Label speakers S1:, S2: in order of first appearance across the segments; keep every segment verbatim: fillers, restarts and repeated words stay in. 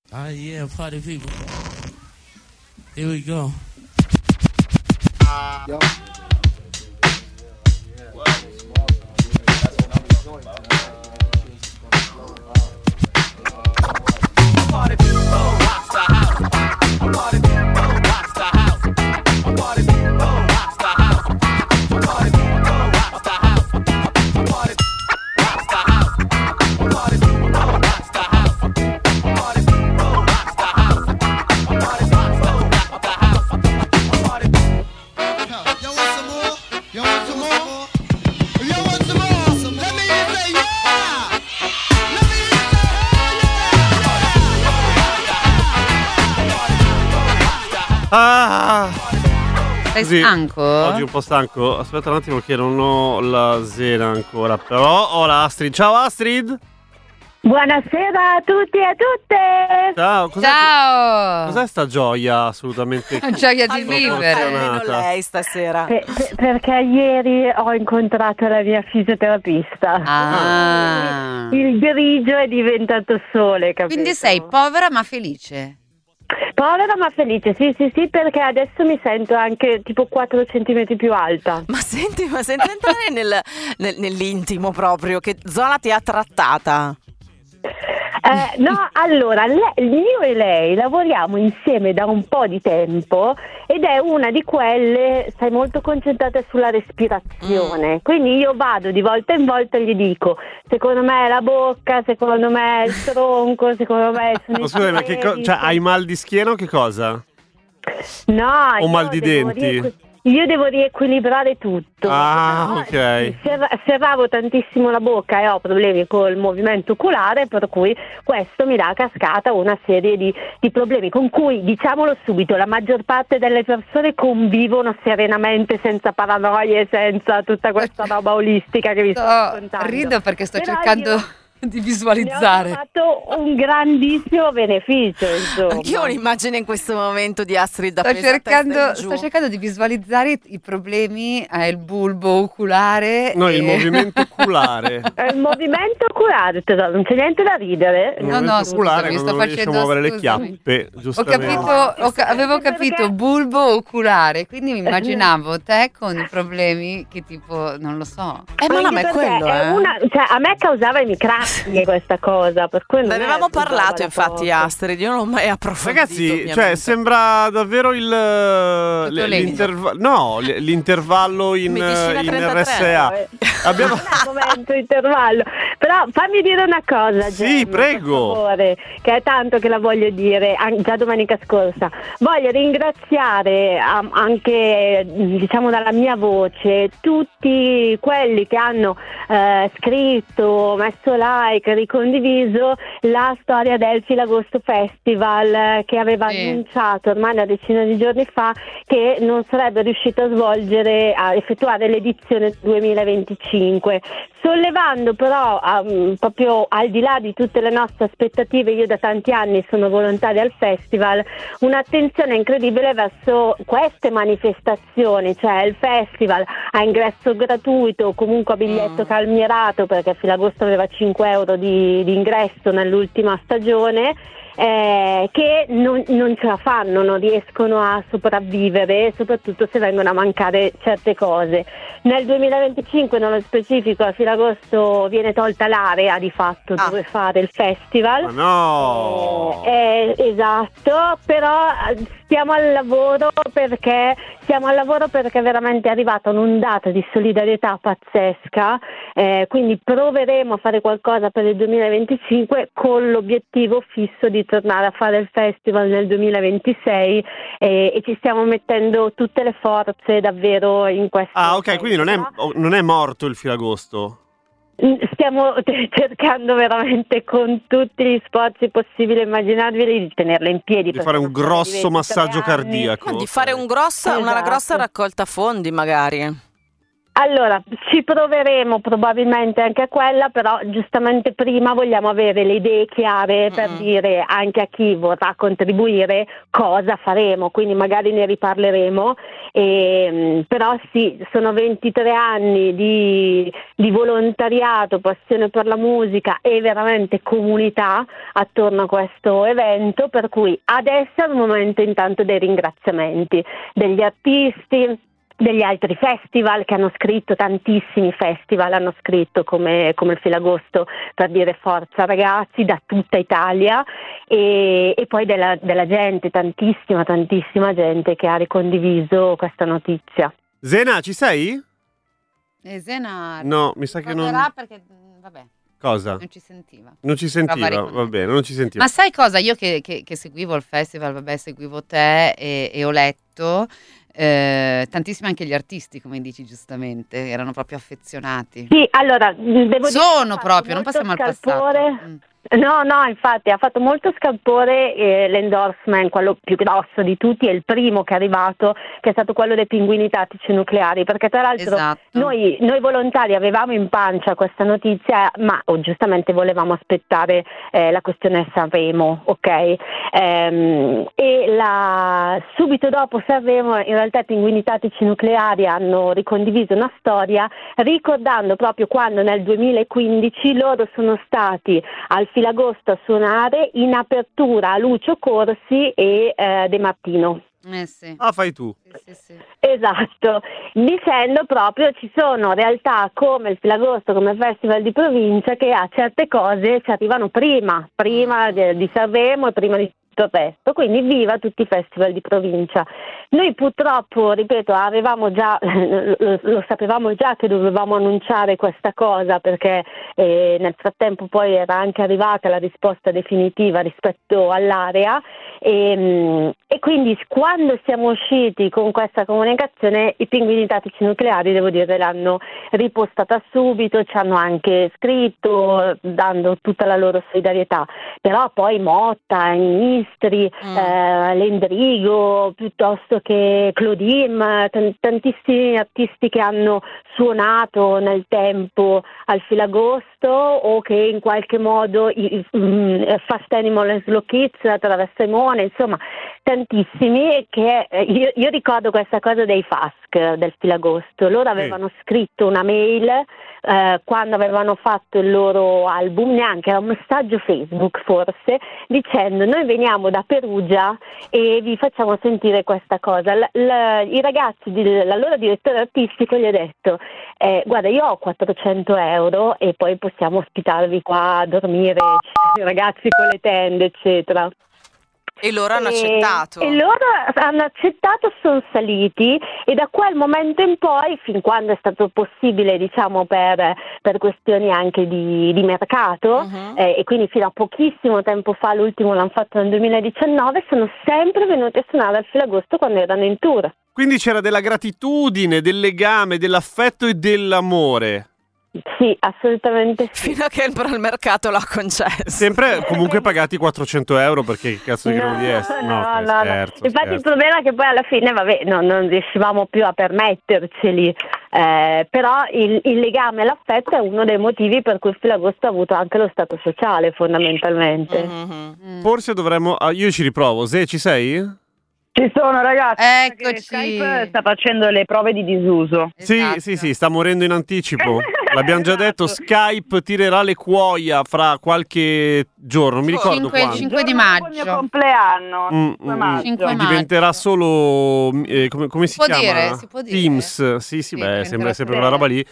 S1: Ah, yeah, party people. Here we go. Yo. Party people, watch the house. Party people, watch the house. Party people, watch the house. Party people, watch the house. Party, watch the house. Party people, watch the house. Party people, watch the house. Party people, watch the house. Party.
S2: Yo, want some more? Yo, want some more? Yo, want some more? Let me hear you say yeah. Let me hear you say
S3: Ah!
S4: Sei
S3: Così,
S4: stanco?
S3: Oggi un po' stanco. Aspetta un attimo che non ho la sera ancora. Però ho la Astrid. Ciao Astrid!
S5: Buonasera a tutti e a tutte!
S3: Ciao! Cos'è,
S4: Ciao!
S3: cos'è sta gioia assolutamente
S4: Gioia di
S6: Almeno
S4: vivere.
S6: almeno lei stasera.
S5: Per- per- perché ieri ho incontrato la mia fisioterapista.
S4: Ah.
S5: Il grigio è diventato sole, capito?
S4: Quindi sei povera ma felice.
S5: Povera ma felice, sì sì sì, perché adesso mi sento anche tipo quattro centimetri più alta.
S6: Ma senti, ma senza entrare nel- nel- nell'intimo proprio, che zona ti ha trattata?
S5: Eh, no, allora, le- io e lei lavoriamo insieme da un po' di tempo ed è una di quelle, sai, molto concentrate sulla respirazione.
S6: Mm.
S5: Quindi io vado di volta in volta e gli dico, secondo me è la bocca, secondo me è il tronco, secondo me sono
S3: Ma
S5: i
S3: scusa, ma che co-
S5: piedi.
S3: cioè, hai mal di schiena o che cosa?
S5: No,
S3: O
S5: io
S3: mal di
S5: devo
S3: denti?
S5: riequi- Io devo riequilibrare tutto.
S3: Ah,
S5: No,
S3: ok.
S5: serra- serravo tantissimo la bocca e ho problemi col movimento oculare, per cui questo mi dà a cascata una serie di, di problemi con cui, diciamolo subito, la maggior parte delle persone convivono serenamente, senza paranoie, senza tutta questa roba olistica che vi sto
S4: Sto-
S5: raccontando.
S4: rido perché sto
S5: Però
S4: cercando
S5: io
S4: di
S5: ne ho
S4: visualizzare.
S5: fatto un grandissimo beneficio, insomma.
S6: Anch'io ho un'immagine in questo momento di Astrid
S4: Sto
S6: appesa a testa in
S4: cercando,
S6: giù.
S4: sto cercando di visualizzare i, i problemi al bulbo oculare.
S3: No,
S4: e-
S3: il movimento oculare.
S5: È il movimento oculare, tesoro, non c'è niente da ridere.
S3: Il
S4: No,
S3: movimento
S4: no,
S3: oculare
S4: scusami, sto
S3: quando non riesci a
S4: facendo-
S3: muovere le
S4: scusami.
S3: chiappe,
S4: Ho
S3: giustamente.
S4: capito, ho ca- avevo
S5: Perché-
S4: capito bulbo oculare, quindi mi immaginavo te con i problemi che tipo, non lo so.
S6: Eh, ma no, ma è
S5: Anche perché
S6: quello,
S5: è
S6: eh.
S5: una- cioè, a me causava emicranie questa cosa, per cui non
S6: Ne
S5: è
S6: avevamo
S5: che usava
S6: parlato
S5: da
S6: infatti
S5: poco.
S6: Astrid, io non ho mai approfondito.
S3: Ragazzi,
S6: ovviamente.
S3: cioè, sembra davvero il l-
S4: lento.
S3: l'intervallo. No, l- l'intervallo in,
S6: Medicina
S3: in
S6: trentatré.
S3: R S A. Abbiamo...
S5: Non è il momento intervallo. Però fammi dire una cosa,
S3: Sì,
S5: Gemma,
S3: prego.
S5: per favore, che è tanto che la voglio dire, an- già domenica scorsa. Voglio ringraziare am- anche, diciamo dalla mia voce, tutti quelli che hanno eh, scritto, messo like, ricondiviso la storia del Filagosto Festival, eh, che aveva
S4: Sì.
S5: annunciato ormai una decina di giorni fa che non sarebbe riuscito a svolgere, a effettuare l'edizione duemilaventicinque, sollevando però um, proprio al di là di tutte le nostre aspettative, io da tanti anni sono volontaria al festival, un'attenzione incredibile verso queste manifestazioni, cioè il festival a ingresso gratuito, comunque a biglietto
S6: Mm.
S5: calmierato, perché Filagosto aveva cinque euro di, di ingresso nell'ultima stagione, eh, che non, non ce la fanno, non riescono a sopravvivere, soprattutto se vengono a mancare certe cose. Nel duemilaventicinque, nello specifico, a Filagosto viene tolta l'area di fatto
S6: Ah.
S5: dove fare il festival.
S3: Ma no!
S5: Eh, eh, esatto, però eh, stiamo al lavoro perché siamo al lavoro perché veramente è arrivata un'ondata di solidarietà pazzesca, eh, quindi proveremo a fare qualcosa per il duemilaventicinque con l'obiettivo fisso di tornare a fare il festival nel duemilaventisei, eh, e ci stiamo mettendo tutte le forze davvero in questo.
S3: Ah, ok, quindi non è,
S5: senso.
S3: oh, non è morto il Filagosto.
S5: Stiamo te- cercando veramente con tutti gli sforzi possibili e immaginabili di tenerla in piedi.
S3: Di
S5: perché
S3: fare un
S5: sono
S3: grosso
S5: ventitré
S3: massaggio
S5: anni.
S3: cardiaco.
S6: No, di fare un grossa, una
S5: Esatto.
S6: grossa raccolta fondi magari.
S5: Allora, ci proveremo probabilmente anche a quella, però giustamente prima vogliamo avere le idee chiare per
S6: Mm.
S5: dire anche a chi vorrà contribuire cosa faremo, quindi magari ne riparleremo, e, però sì, sono ventitré anni di, di volontariato, passione per la musica e veramente comunità attorno a questo evento, per cui adesso è il momento intanto dei ringraziamenti degli artisti, degli altri festival che hanno scritto, tantissimi festival hanno scritto come, come il Filagosto per dire forza ragazzi, da tutta Italia, e, e poi della, della gente, tantissima tantissima gente che ha ricondiviso questa notizia.
S3: Zena, ci sei?
S4: E Zena
S3: No, mi sa che non...
S4: ricorderà perché, mm, vabbè,
S3: Cosa?
S4: non ci sentiva.
S3: Non ci
S4: Prova a
S3: sentiva,
S4: riconnettere.
S3: va bene, non ci sentiva.
S4: Ma sai cosa? Io che, che- che seguivo il festival, vabbè, seguivo te e, e ho letto, eh, tantissimi anche gli artisti, come dici giustamente, erano proprio affezionati.
S5: Sì, allora devo dire che
S4: Sono
S5: ha fatto
S4: proprio, non
S5: molto
S4: passiamo al passato.
S5: scalpore.
S4: Mm.
S5: No, no, infatti ha fatto molto scalpore eh, l'endorsement, quello più grosso di tutti, è il primo che è arrivato, che è stato quello dei pinguini tattici nucleari, perché tra l'altro
S4: Esatto.
S5: noi, noi volontari avevamo in pancia questa notizia, ma oh, giustamente volevamo aspettare eh, la questione Sanremo, ok? Ehm, e la, subito dopo Sanremo in realtà i pinguini tattici nucleari hanno ricondiviso una storia ricordando proprio quando nel duemilaquindici loro sono stati al Filagosto a suonare in apertura a Lucio Corsi e eh, De Martino.
S4: Eh sì.
S3: Ah, fai tu.
S4: Sì, sì, sì.
S5: Esatto, dicendo proprio ci sono realtà come il Filagosto, come il Festival di Provincia che a certe cose ci arrivano prima, prima di, di Sanremo e prima di tutto il resto, quindi viva tutti i festival di provincia. Noi purtroppo, ripeto, avevamo già, lo, lo sapevamo già che dovevamo annunciare questa cosa perché eh, nel frattempo poi era anche arrivata la risposta definitiva rispetto all'area e, e quindi quando siamo usciti con questa comunicazione i pinguini tattici nucleari, devo dire, l'hanno ripostata subito, ci hanno anche scritto dando tutta la loro solidarietà, però poi Motta, Ministri,
S6: Mm.
S5: eh, Lendrigo, piuttosto che Claudine, tan- tantissimi artisti che hanno suonato nel tempo al Filagosto o che in qualche modo i, i, mm, Fast Animal and Slow Kids attraverso Simone, insomma tantissimi che eh, io, io ricordo questa cosa dei F A S C del Filagosto, loro avevano scritto una mail eh, quando avevano fatto il loro album, neanche era un messaggio Facebook forse, dicendo noi veniamo da Perugia e vi facciamo sentire questa cosa. L- l- i ragazzi dell'allora direttore artistico gli ha detto eh, guarda io ho quattrocento euro e poi possiamo ospitarvi qua a dormire, i ragazzi con le tende eccetera.
S6: E loro hanno
S5: E-
S6: accettato.
S5: E loro hanno accettato, sono saliti e da quel momento in poi, fin quando è stato possibile, diciamo per, per questioni anche di, di mercato,
S6: Mhm.
S5: eh, e quindi fino a pochissimo tempo fa, l'ultimo l'hanno fatto nel duemiladiciannove, sono sempre venuti a suonare al Filagosto quando erano in tour.
S3: Quindi c'era della gratitudine, del legame, dell'affetto e dell'amore.
S5: Sì, assolutamente sì.
S6: Fino a che però il mercato l'ha concesso.
S3: Sempre comunque pagati quattrocento euro perché che cazzo di non riesco.
S5: no, no,
S3: che
S5: no.
S3: scherzo,
S5: Infatti il
S3: scherzo.
S5: problema è che poi alla fine, vabbè, no, non riuscivamo più a permetterceli, eh, però il, il legame e l'affetto è uno dei motivi per cui il Filagosto ha avuto anche lo stato sociale fondamentalmente.
S6: Mhm.
S4: Mm.
S3: Forse dovremmo... ah, io ci riprovo. Se ci sei?
S7: Ci sono ragazzi,
S4: Eccoci.
S7: perché Skype sta facendo le prove di disuso.
S3: Sì,
S4: Esatto.
S3: sì, sì, sta morendo in anticipo. L'abbiamo già detto,
S7: Esatto.
S3: Skype tirerà le cuoia fra qualche giorno, non mi ricordo
S4: Cinque-
S3: quando.
S4: cinque di
S7: Il giorno dopo il
S4: maggio.
S7: mio compleanno,
S3: Mm,
S7: cinque
S3: mm,
S7: maggio.
S4: cinque maggio.
S3: Diventerà solo eh, come, come si
S4: Può
S3: chiama?
S4: dire, si può dire.
S3: Teams. Sì, sì,
S4: Sì,
S3: beh,
S4: diventerà
S3: sembra sempre
S4: bene.
S3: quella roba lì.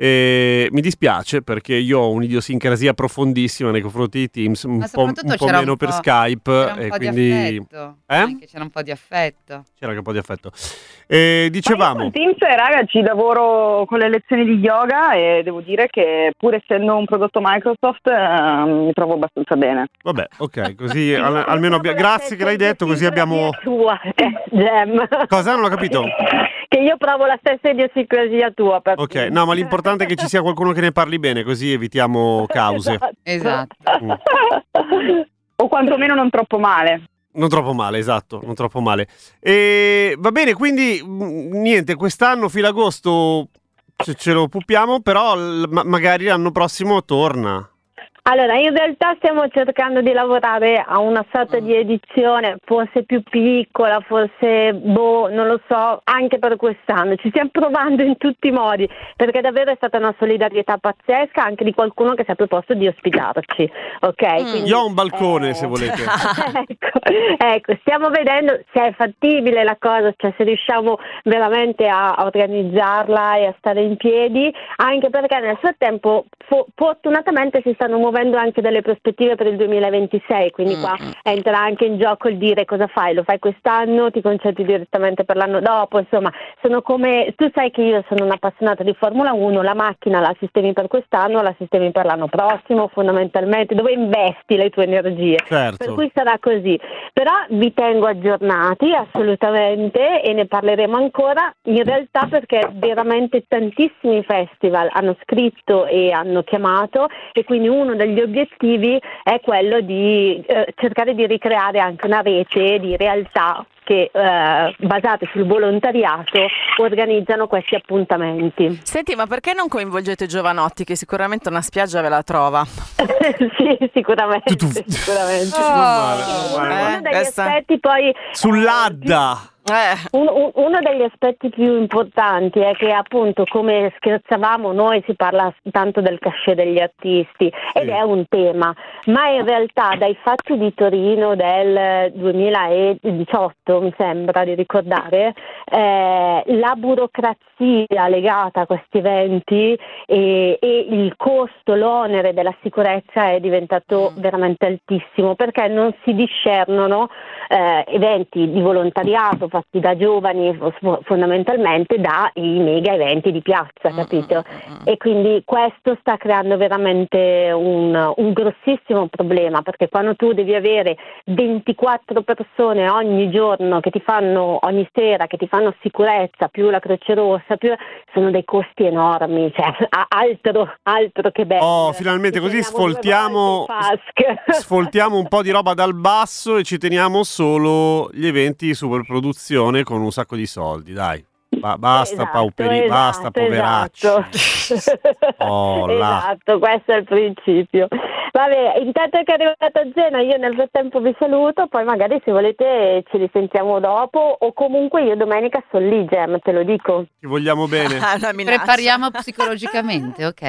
S3: E mi dispiace perché io ho un'idiosincrasia profondissima nei confronti di Teams, un
S4: Ma
S3: po',
S4: soprattutto
S3: un po'
S4: c'era
S3: meno
S4: un
S3: per
S4: po'-
S3: Skype
S4: C'era un
S3: e
S4: po'
S3: quindi
S4: di affetto.
S3: Eh?
S4: Anche c'era un po' di affetto.
S3: c'era anche un po' di affetto. E dicevamo,
S7: Ma io con Teams, raga, ci lavoro con le lezioni di yoga e devo dire che pur essendo un prodotto Microsoft eh, mi trovo abbastanza bene.
S3: vabbè, ok, così al- almeno abbia- grazie che l'hai detto, così abbiamo
S5: Tua, eh, Gem.
S3: Cosa? Non ho capito.
S5: Che io provo la stessa idiosincrasia tua. Per
S3: Ok, no, ma l'importante è che ci sia qualcuno che ne parli bene, così evitiamo cause.
S4: Esatto.
S3: Mm.
S7: O quantomeno non troppo male.
S3: Non troppo male, esatto, non troppo male. E va bene, quindi mh, niente, quest'anno Filagosto ce, ce lo puppiamo, però l- ma- magari l'anno prossimo torna.
S5: Allora, in realtà stiamo cercando di lavorare a una sorta di edizione, forse più piccola, forse, boh, non lo so, anche per quest'anno. Ci stiamo provando in tutti i modi, perché davvero è stata una solidarietà pazzesca anche di qualcuno che si è proposto di ospitarci, ok?
S6: Mm.
S5: Quindi,
S3: Io ho un balcone,
S5: eh,
S3: se volete.
S5: ecco, ecco, stiamo vedendo se è fattibile la cosa, cioè se riusciamo veramente a, a organizzarla e a stare in piedi, anche perché nel frattempo fo- fortunatamente si stanno muovendo anche delle prospettive per il duemilaventisei, quindi
S6: Mm.
S5: qua entra anche in gioco il dire cosa fai, lo fai quest'anno, ti concentri direttamente per l'anno dopo, insomma, sono come, tu sai che io sono un'appassionata di Formula uno, la macchina la sistemi per quest'anno, la sistemi per l'anno prossimo, fondamentalmente, dove investi le tue energie.
S3: Certo.
S5: Per cui sarà così, però vi tengo aggiornati assolutamente e ne parleremo ancora, in realtà perché veramente tantissimi festival hanno scritto e hanno chiamato e quindi uno degli obiettivi è quello di eh, cercare di ricreare anche una rete di realtà che eh, basate sul volontariato organizzano questi appuntamenti.
S6: Senti, ma perché non coinvolgete Giovanotti, che sicuramente una spiaggia ve la trova?
S5: Sì, sicuramente,
S3: Tu- tu-
S5: sicuramente.
S3: Non male, non
S5: Uno,
S3: male,
S6: Eh,
S5: uno
S3: guarda.
S5: degli
S6: questa-
S5: aspetti poi
S3: Sull'Adda.
S6: Eh,
S5: Un- un- uno degli aspetti più importanti è che appunto come scherzavamo noi si parla tanto del cachet degli artisti ed
S3: Sì.
S5: è un tema, ma in realtà dai fatti di Torino del duemiladiciotto mi sembra di ricordare eh, la burocrazia legata a questi eventi e, e il costo, l'onere della sicurezza è diventato veramente altissimo perché non si discernono eh, eventi di volontariato fatti da giovani f- fondamentalmente dai mega eventi di piazza, capito? E quindi questo sta creando veramente un, un grossissimo problema perché quando tu devi avere ventiquattro persone ogni giorno che ti fanno ogni sera che ti fanno sicurezza più la Croce Rossa più sono dei costi enormi, cioè a- altro, altro che bello.
S3: Oh, finalmente così
S5: Ci teniamo due
S3: sfoltiamo
S5: volte in F A S C.
S3: sfoltiamo un po' di roba dal basso e ci teniamo solo gli eventi superproduzione con un sacco di soldi, dai. Ba- basta
S5: Esatto,
S3: pauperi,
S5: esatto,
S3: basta poveracci.
S5: esatto.
S3: Oh, là.
S5: Esatto, questo è il principio. Vabbè, intanto che è arrivata Zena, io nel frattempo vi saluto, poi magari se volete ci risentiamo dopo o comunque io domenica sono lì, Gem, te lo dico.
S3: Ti vogliamo bene.
S6: una minaccia.
S4: Prepariamo psicologicamente, ok.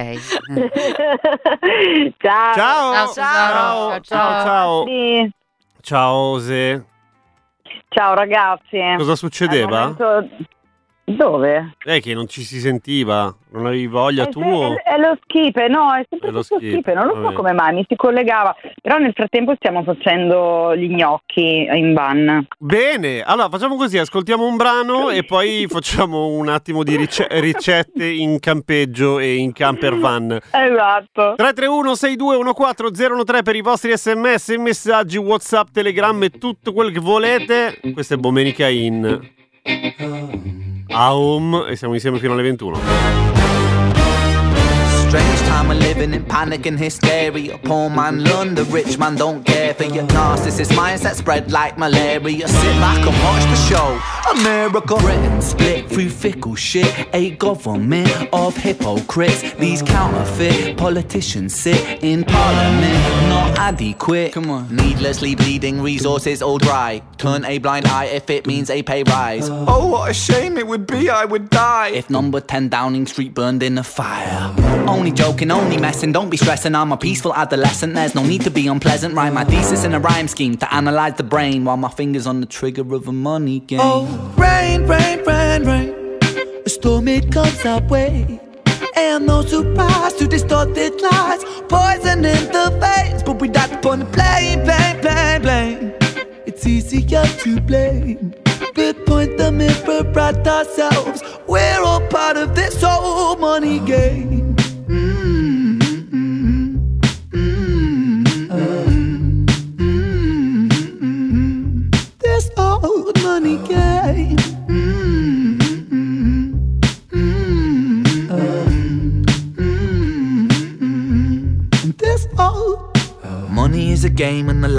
S5: Ciao.
S3: Ciao.
S4: Ciao,
S3: Ciao.
S4: tesoro.
S3: Ciao, ciao.
S7: Sì.
S3: Ciao, Ose.
S7: Ciao ragazzi.
S3: Cosa
S7: È
S3: succedeva?
S7: il momento- Dove?
S3: Eh, che non ci si sentiva, non avevi voglia
S7: È,
S3: tu?
S7: se-
S3: o-
S7: è- è lo skip, no, è sempre
S3: È lo
S7: stato
S3: skip,
S7: skip, non lo so
S3: vabbè.
S7: come mai, mi si collegava, però nel frattempo stiamo facendo gli gnocchi in van.
S3: Bene, allora facciamo così, ascoltiamo un brano e poi facciamo un attimo di rice- ricette in campeggio e in camper van.
S7: Esatto.
S3: tre tre uno sei due uno quattro zero uno tre per i vostri sms, messaggi, WhatsApp, Telegram e tutto quel che volete. Questa è Bomenica in Aum e siamo insieme fino alle ventuno.
S8: Strange time of living in panic and hysteria. Poor man learn, the rich man don't care for your narcissist mindset spread like malaria. Sit back and watch the show. America, Britain split through fickle shit. A government of hypocrites. These counterfeit politicians sit in parliament, not adequate. Come on, needlessly bleeding resources all dry. Turn a blind eye if it means a pay rise. Oh, what a shame it would be, I would die if number ten Downing Street burned in a fire. Only joking, only messing, don't be stressing. I'm a peaceful adolescent, there's no need to be unpleasant. Write my thesis in a rhyme scheme to analyze the brain while my fingers on the trigger of a money game. Oh, rain, rain, rain, rain. A storm it comes our way. And no surprise to distorted lies. Poison in the veins, but we die upon the blame, blame, blame, blame. It's easier to blame, but point the mirror at ourselves. We're all part of this whole money game. Mm, mm, mm, mm, mm, mm. This old money game. Mm, mm, mm, mm, mm, mm. This old money is a game and the life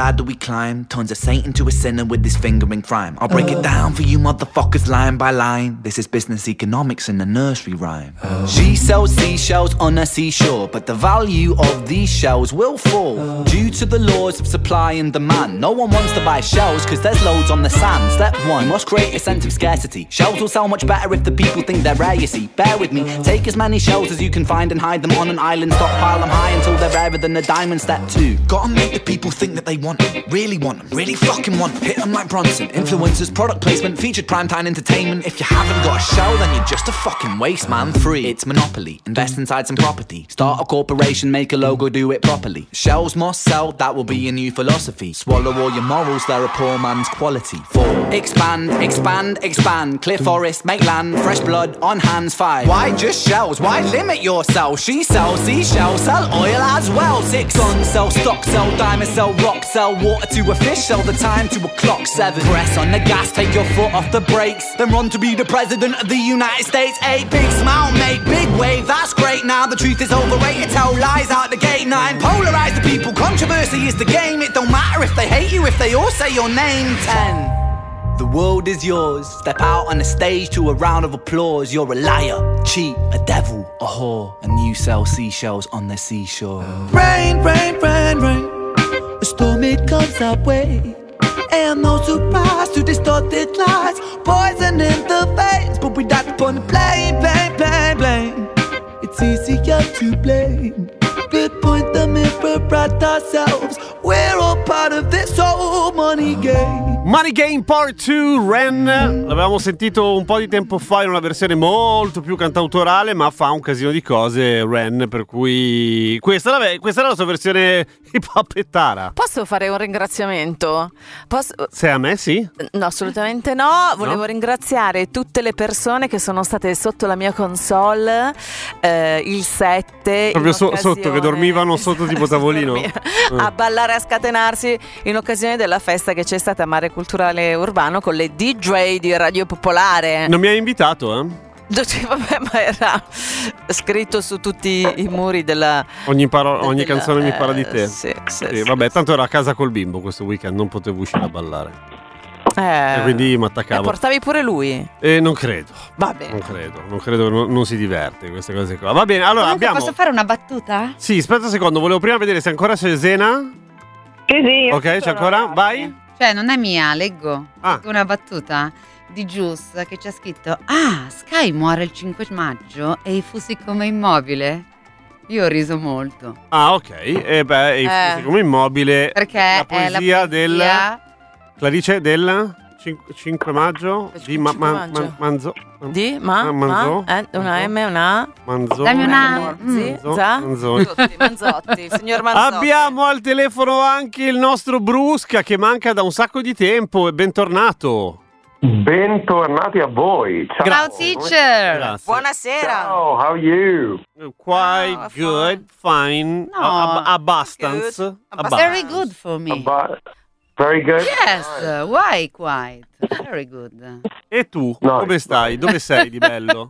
S8: ladder we climb turns a saint into a sinner with this fingering crime. I'll break it down for you motherfuckers line by line. This is business economics in a nursery rhyme. She sells seashells on a seashore, but the value of these shells will fall due to the laws of supply and demand. No one wants to buy shells cause there's loads on the sand. Step one, you must create a sense of scarcity. Shells will sell much better if the people think they're rare, you see. Bear with me, take as many shells as you can find and hide them on an island. Stockpile them high until they're rarer than a diamond. Step two, gotta make the people think that they want them, really want them, really fucking want them. Hit them like Bronson. Influencers, product placement, featured primetime entertainment. If you haven't got a shell, then you're just a fucking waste man. Three, it's monopoly. Invest inside some property. Start a corporation, make a logo, do it properly. Shells must sell, that will be your new philosophy. Swallow all your morals, they're a poor man's quality. Four, expand, expand, expand. Clear forest, make land, fresh blood on hands. Five, why just shells? Why limit yourself? She sells seashells, sell oil as well. Six, guns, sell stock, sell diamonds, sell rock, sell water to a fish, sell the time to a clock. Seven, press on the gas, take your foot off the brakes, then run to be the president of the United States. Eight, big smile, make big wave, that's great. Now the truth is overrated, tell lies out the gate. Nine, polarize the people, controversy is the game. It don't matter if they hate you, if they all say your name. Ten, the world is yours. Step out on the stage to a round of applause. You're a liar, cheat, a devil, a whore, and you sell seashells on the seashore. Rain, rain, rain, rain, a storm it comes our way. And no surprise to distorted lies, poison in the veins, but we die upon the blame, blame, blame, blame. It's easier to blame. We point the mirror at ourselves. We're all part of this whole money game.
S3: Money Game Part due, Ren. L'avevamo sentito un po' di tempo fa in una versione molto più cantautorale, ma fa un casino di cose Ren, per cui questa, la, questa era la sua versione hip hopettara.
S6: Posso fare un ringraziamento? Posso...
S3: Se a me sì?
S6: No, assolutamente no. Volevo
S3: No?
S6: ringraziare tutte le persone che sono state sotto la mia console eh, il sette.
S3: Proprio
S6: in
S3: so-
S6: occasione-
S3: sotto, che dormivano sotto tipo tavolino.
S6: A ballare, a scatenarsi in occasione della festa che c'è stata a Mare Culturale Urbano con le D J di Radio Popolare.
S3: Non mi hai invitato, eh?
S6: Vabbè, ma era scritto su tutti i muri della
S3: Ogni, paro- ogni
S6: della-
S3: canzone mi parla di te.
S6: eh, sì, sì,
S3: Sì,
S6: sì.
S3: vabbè, tanto ero a casa col bimbo questo weekend, non potevo uscire a ballare.
S6: Eh,
S3: E quindi mi
S6: e
S3: attaccavo.
S6: portavi pure lui?
S3: E non credo.
S6: Va bene.
S3: Non credo, non credo che non, non si diverte queste cose qua. Va bene, allora
S4: Comunque,
S3: abbiamo.
S4: posso fare una battuta?
S3: Sì, aspetta un secondo, volevo prima vedere se ancora c'è Zena.
S7: Sì, sì.
S3: Ok, c'è ancora? Vai.
S4: Cioè, non è mia, leggo.
S3: Ah.
S4: Leggo una battuta di Gius che c'è scritto: ah, Sky muore il cinque maggio e i fusi come immobile. Io ho riso molto.
S3: Ah, ok. E beh, e
S6: Eh.
S3: fusi come immobile.
S4: Perché
S3: la
S4: è la
S3: poesia del
S4: poesia-
S3: Clarice del cinque maggio di Ma-
S6: cinque
S3: Ma-
S6: maggio.
S3: Ma- Manzo.
S6: Di? Ma?
S3: Ah,
S6: ma?
S3: Manzo?
S6: Eh, una M, una A?
S3: Manzo.
S4: Dammi una-
S6: Sì,
S3: Manzo-
S6: za?
S3: Manzoni.
S6: Manzotti, Manzotti, il signor Manzotti.
S3: Abbiamo al telefono anche il nostro Brusca che manca da un sacco di tempo e bentornato.
S9: Bentornati a voi. Ciao.
S4: Ciao, teacher.
S3: Grazie.
S6: Buonasera.
S9: Ciao, how are you?
S3: Quite
S6: Oh,
S3: good, fine,
S4: No.
S3: ab- abbastanza.
S6: Good.
S3: Abba-
S4: Very good for me.
S9: Abba- Very good.
S4: Yes, why quite? Very good.
S3: E tu,
S9: No,
S3: come stai? Dove sei di bello?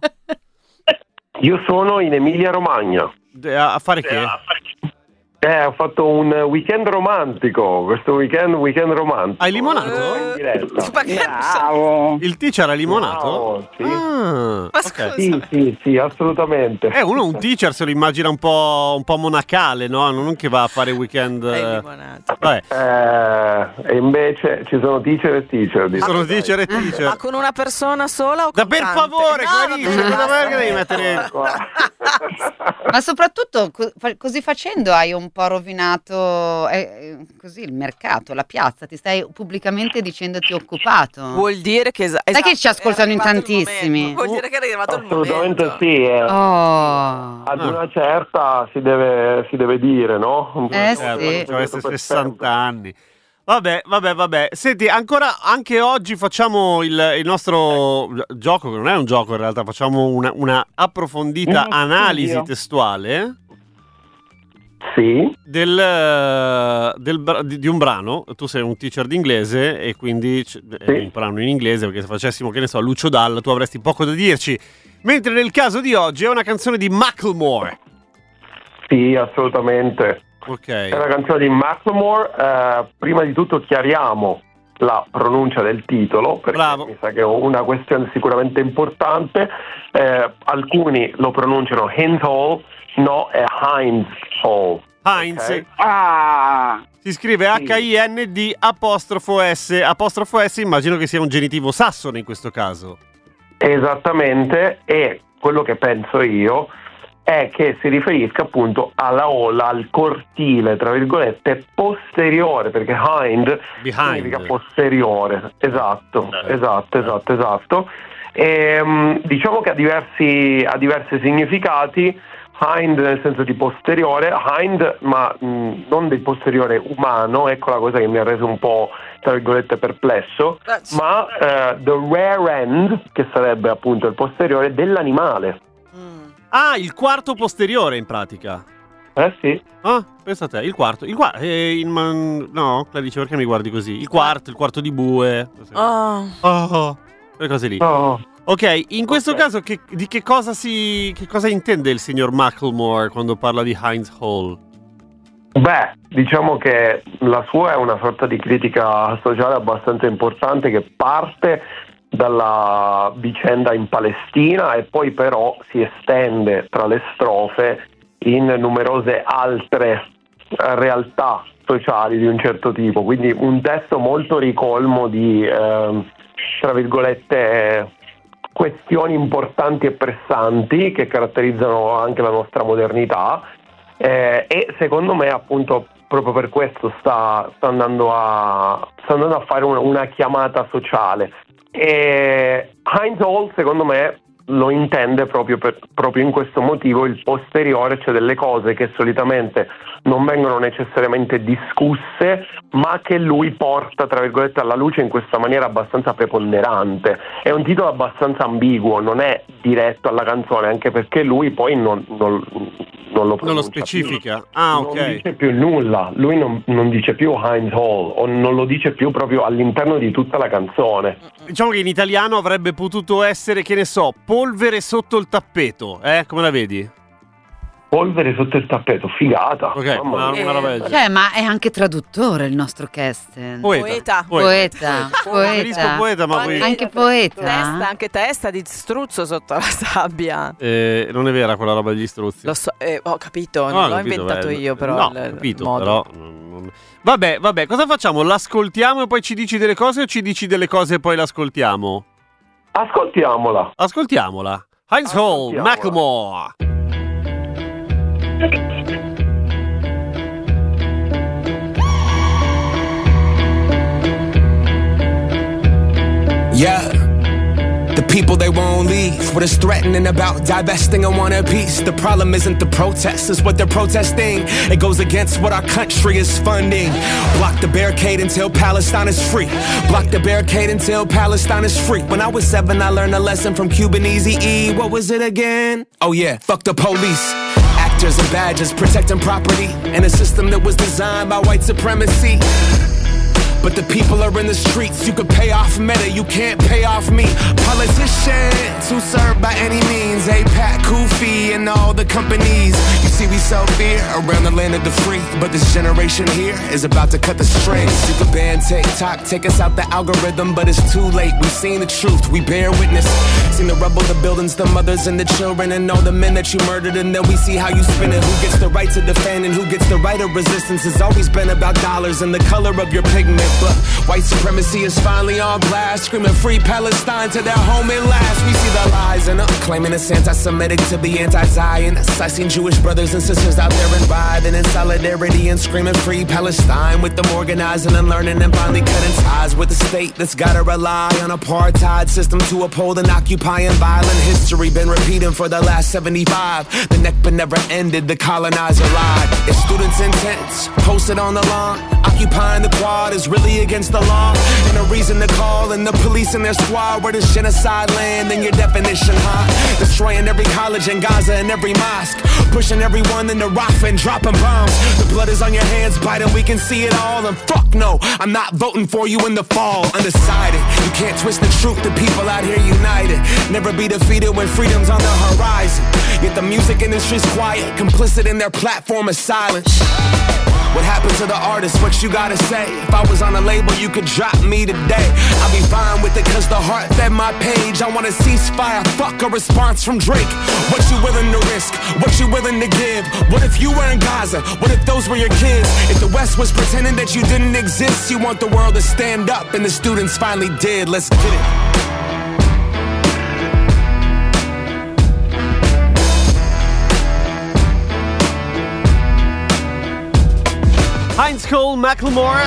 S9: Io sono in Emilia Romagna.
S3: De- A a fare che?
S9: Eh, ho fatto un weekend romantico. Questo weekend, weekend romantico.
S3: Hai limonato?
S9: In diretta.
S6: Ma che-
S7: Bravo.
S3: Il teacher ha limonato?
S9: Wow, sì.
S3: Ah,
S6: Ma
S3: ok.
S6: scusa.
S9: Sì, sì, sì, assolutamente.
S3: Eh, uno un teacher se lo immagina un po', un po' monacale, no? Non che va a fare weekend.
S6: Hai
S3: eh,
S6: limonato.
S3: Vabbè,
S9: Eh, e invece ci sono teacher e teacher.
S3: ci sono
S9: dai.
S3: teacher e
S6: Ma
S3: teacher.
S6: con una persona sola o
S3: Da
S6: con
S3: per
S6: tante?
S3: favore,
S6: No,
S3: Clarice,
S6: vabbè,
S3: cosa
S6: basta.
S3: perché devi mettere.
S9: Qua.
S4: Ma soprattutto co- fa- così facendo hai un po' rovinato eh, eh, così il mercato, la piazza, ti stai pubblicamente dicendoti occupato.
S6: Vuol dire che es-
S4: Sai che ci
S6: esatto,
S4: ascoltano
S6: è
S4: in
S6: arrivato il
S4: tantissimi.
S6: momento. Vuol dire che è arrivato il
S9: Assolutamente
S6: momento.
S9: sì. eh.
S4: Oh.
S9: Ad una certa si deve, si deve dire, no? Un po'
S4: Eh,
S9: di-
S3: Certo,
S4: sì.
S3: ci avesse sessanta anni. Vabbè, vabbè, vabbè. Senti, ancora anche oggi facciamo il, il nostro gioco, che non è un gioco in realtà, facciamo una, una approfondita
S7: Uno
S3: analisi
S7: studio.
S3: testuale
S9: Sì.
S3: del, eh, del bra- di, di un brano. Tu sei un teacher di inglese e quindi c- è
S9: Sì.
S3: un brano in inglese, perché se facessimo, che ne so, Lucio Dalla, tu avresti poco da dirci. Mentre nel caso di oggi è una canzone di Macklemore.
S9: Sì, assolutamente.
S3: Ok.
S9: È una canzone di Macklemore. Eh, prima di tutto chiariamo la pronuncia del titolo, perché
S3: Bravo.
S9: mi sa che è una questione sicuramente importante. Eh, alcuni lo pronunciano Heinz Hall, no, è Heinz Hall.
S3: Heinz.
S9: Ok?
S10: Ah,
S3: Si scrive
S9: Sì.
S3: H I N D apostrofo S. Apostrofo S immagino che sia un genitivo sassone in questo caso.
S9: Esattamente, e quello che penso io è che si riferisca appunto alla ola, al cortile, tra virgolette, posteriore, perché hind
S3: Behind.
S9: significa posteriore. Esatto,
S3: Eh.
S9: esatto, esatto, esatto. E, um, diciamo che ha diversi, ha diversi significati. Hind nel senso di posteriore, hind ma mh, non del posteriore umano, ecco la cosa che mi ha reso un po' tra virgolette perplesso, ma eh, the rear end, che sarebbe appunto il posteriore dell'animale.
S3: Ah, il quarto posteriore in pratica.
S9: Eh sì.
S3: Ah, pensa a te, il quarto. Il quarto. Eh, il man... No, Clarice, perché mi guardi così? Il quarto, il quarto di bue.
S6: Oh.
S3: Oh, quelle cose lì.
S9: Oh.
S3: Ok, in questo
S9: Ok.
S3: caso che, di che cosa si che cosa intende il signor Macklemore quando parla di Heinz Hall?
S9: Beh, diciamo che la sua è una sorta di critica sociale abbastanza importante che parte dalla vicenda in Palestina e poi però si estende tra le strofe in numerose altre eh, realtà sociali di un certo tipo, quindi un testo molto ricolmo di eh, tra virgolette questioni importanti e pressanti che caratterizzano anche la nostra modernità, eh, e secondo me appunto proprio per questo sta, sta, andando, a, sta andando a fare una, una chiamata sociale. E Heinz Hall secondo me lo intende proprio, per, proprio in questo motivo, il posteriore, cioè delle cose che solitamente non vengono necessariamente discusse, ma che lui porta, tra virgolette, alla luce in questa maniera abbastanza preponderante. È un titolo abbastanza ambiguo, non è diretto alla canzone, anche perché lui poi non, non, non lo
S3: Non lo
S9: pronuncia
S3: specifica.
S9: più.
S3: Ah,
S9: Non
S3: ok.
S9: dice più nulla, lui non, non dice più Heinz Hall, o non lo dice più proprio all'interno di tutta la canzone.
S3: Diciamo che in italiano avrebbe potuto essere, che ne so, polvere sotto il tappeto, eh? Come la vedi?
S9: Polvere sotto il tappeto, figata.
S3: Ok,
S9: Mamma
S3: una,
S9: mia.
S3: una roba del genere.
S4: Cioè, ma è anche traduttore il nostro Kesten.
S3: Poeta.
S6: Poeta.
S4: Poeta,
S3: Preferisco
S4: poeta.
S3: poeta, ma poi...
S4: Anche poeta.
S6: Testa, anche testa di struzzo sotto la sabbia.
S3: Eh, non è vera quella roba degli struzzi.
S6: Lo so, eh, ho capito,
S3: No,
S6: non
S3: ho
S6: l'ho
S3: capito,
S6: inventato
S3: beh,
S6: io, però.
S3: No,
S6: il-
S3: ho
S6: il
S3: capito,
S6: modo.
S3: però... non- non- Vabbè, vabbè, cosa facciamo? L'ascoltiamo e poi ci dici delle cose o ci dici delle cose e poi l'ascoltiamo?
S9: Ascoltiamola.
S3: Ascoltiamola. Heinz Hall,
S9: Ascoltiamola.
S3: Macklemore.
S11: Yeah. The people they won't leave. What is threatening about divesting and want a piece? The problem isn't the protest, it's what they're protesting. It goes against what our country is funding. Block the barricade until Palestine is free. Block the barricade until Palestine is free. When I was seven, I learned a lesson from Cuban Eazy-E. What was it again? Oh yeah, fuck the police. Actors and badges protecting property in a system that was designed by white supremacy. But the people are in the streets. You can pay off Meta, you can't pay off me. Politicians who serve by any means. APAC, Kofi, and all the companies. You see, we sow fear around the land of the free. But this generation here is about to cut the strings. You can ban TikTok, take us out the algorithm. But it's too late, we've seen the truth, we bear witness. Seen the rubble, the buildings, the mothers and the children. And all the men that you murdered. And then we see how you spin it. Who gets the right to defend and who gets the right of resistance. It's always been about dollars and the color of your pigment. But white supremacy is finally on glass, screaming free Palestine to their home at last. We see the lies and uh, claiming it's anti-Semitic to be anti-Zionist. I seen Jewish brothers and sisters out there and riding in solidarity and screaming free Palestine, with them organizing and learning and finally cutting ties with the state that's gotta rely on apartheid system to uphold an occupying violent history. Been repeating for the last seventy-five. The Nakba never ended, the colonizer lied. If students' intents posted on the lawn, occupying the quad is really deliberately against the law, and a reason to call in the police and their squad where this genocide land in your definition, huh? Destroying every college in Gaza and every mosque, pushing everyone into Rafah and dropping bombs. The blood is on your hands, Biden, we can see it all. And fuck no, I'm not voting for you in the fall. Undecided, you can't twist the truth, the people out here united. Never be defeated when freedom's on the horizon. Yet the music industry's quiet, complicit in their platform of silence. What happened to the artist? What you gotta say? If I was on a label, you could drop me today. I'll be fine with it cause the heart fed my page. I want a ceasefire, fuck a response from Drake. What you willing to risk? What you willing to give? What if you were in Gaza? What if those were your kids? If the West was pretending that you didn't exist, you want the world to stand up and the students finally did. Let's get it.
S3: Heinz Cole, Macklemore.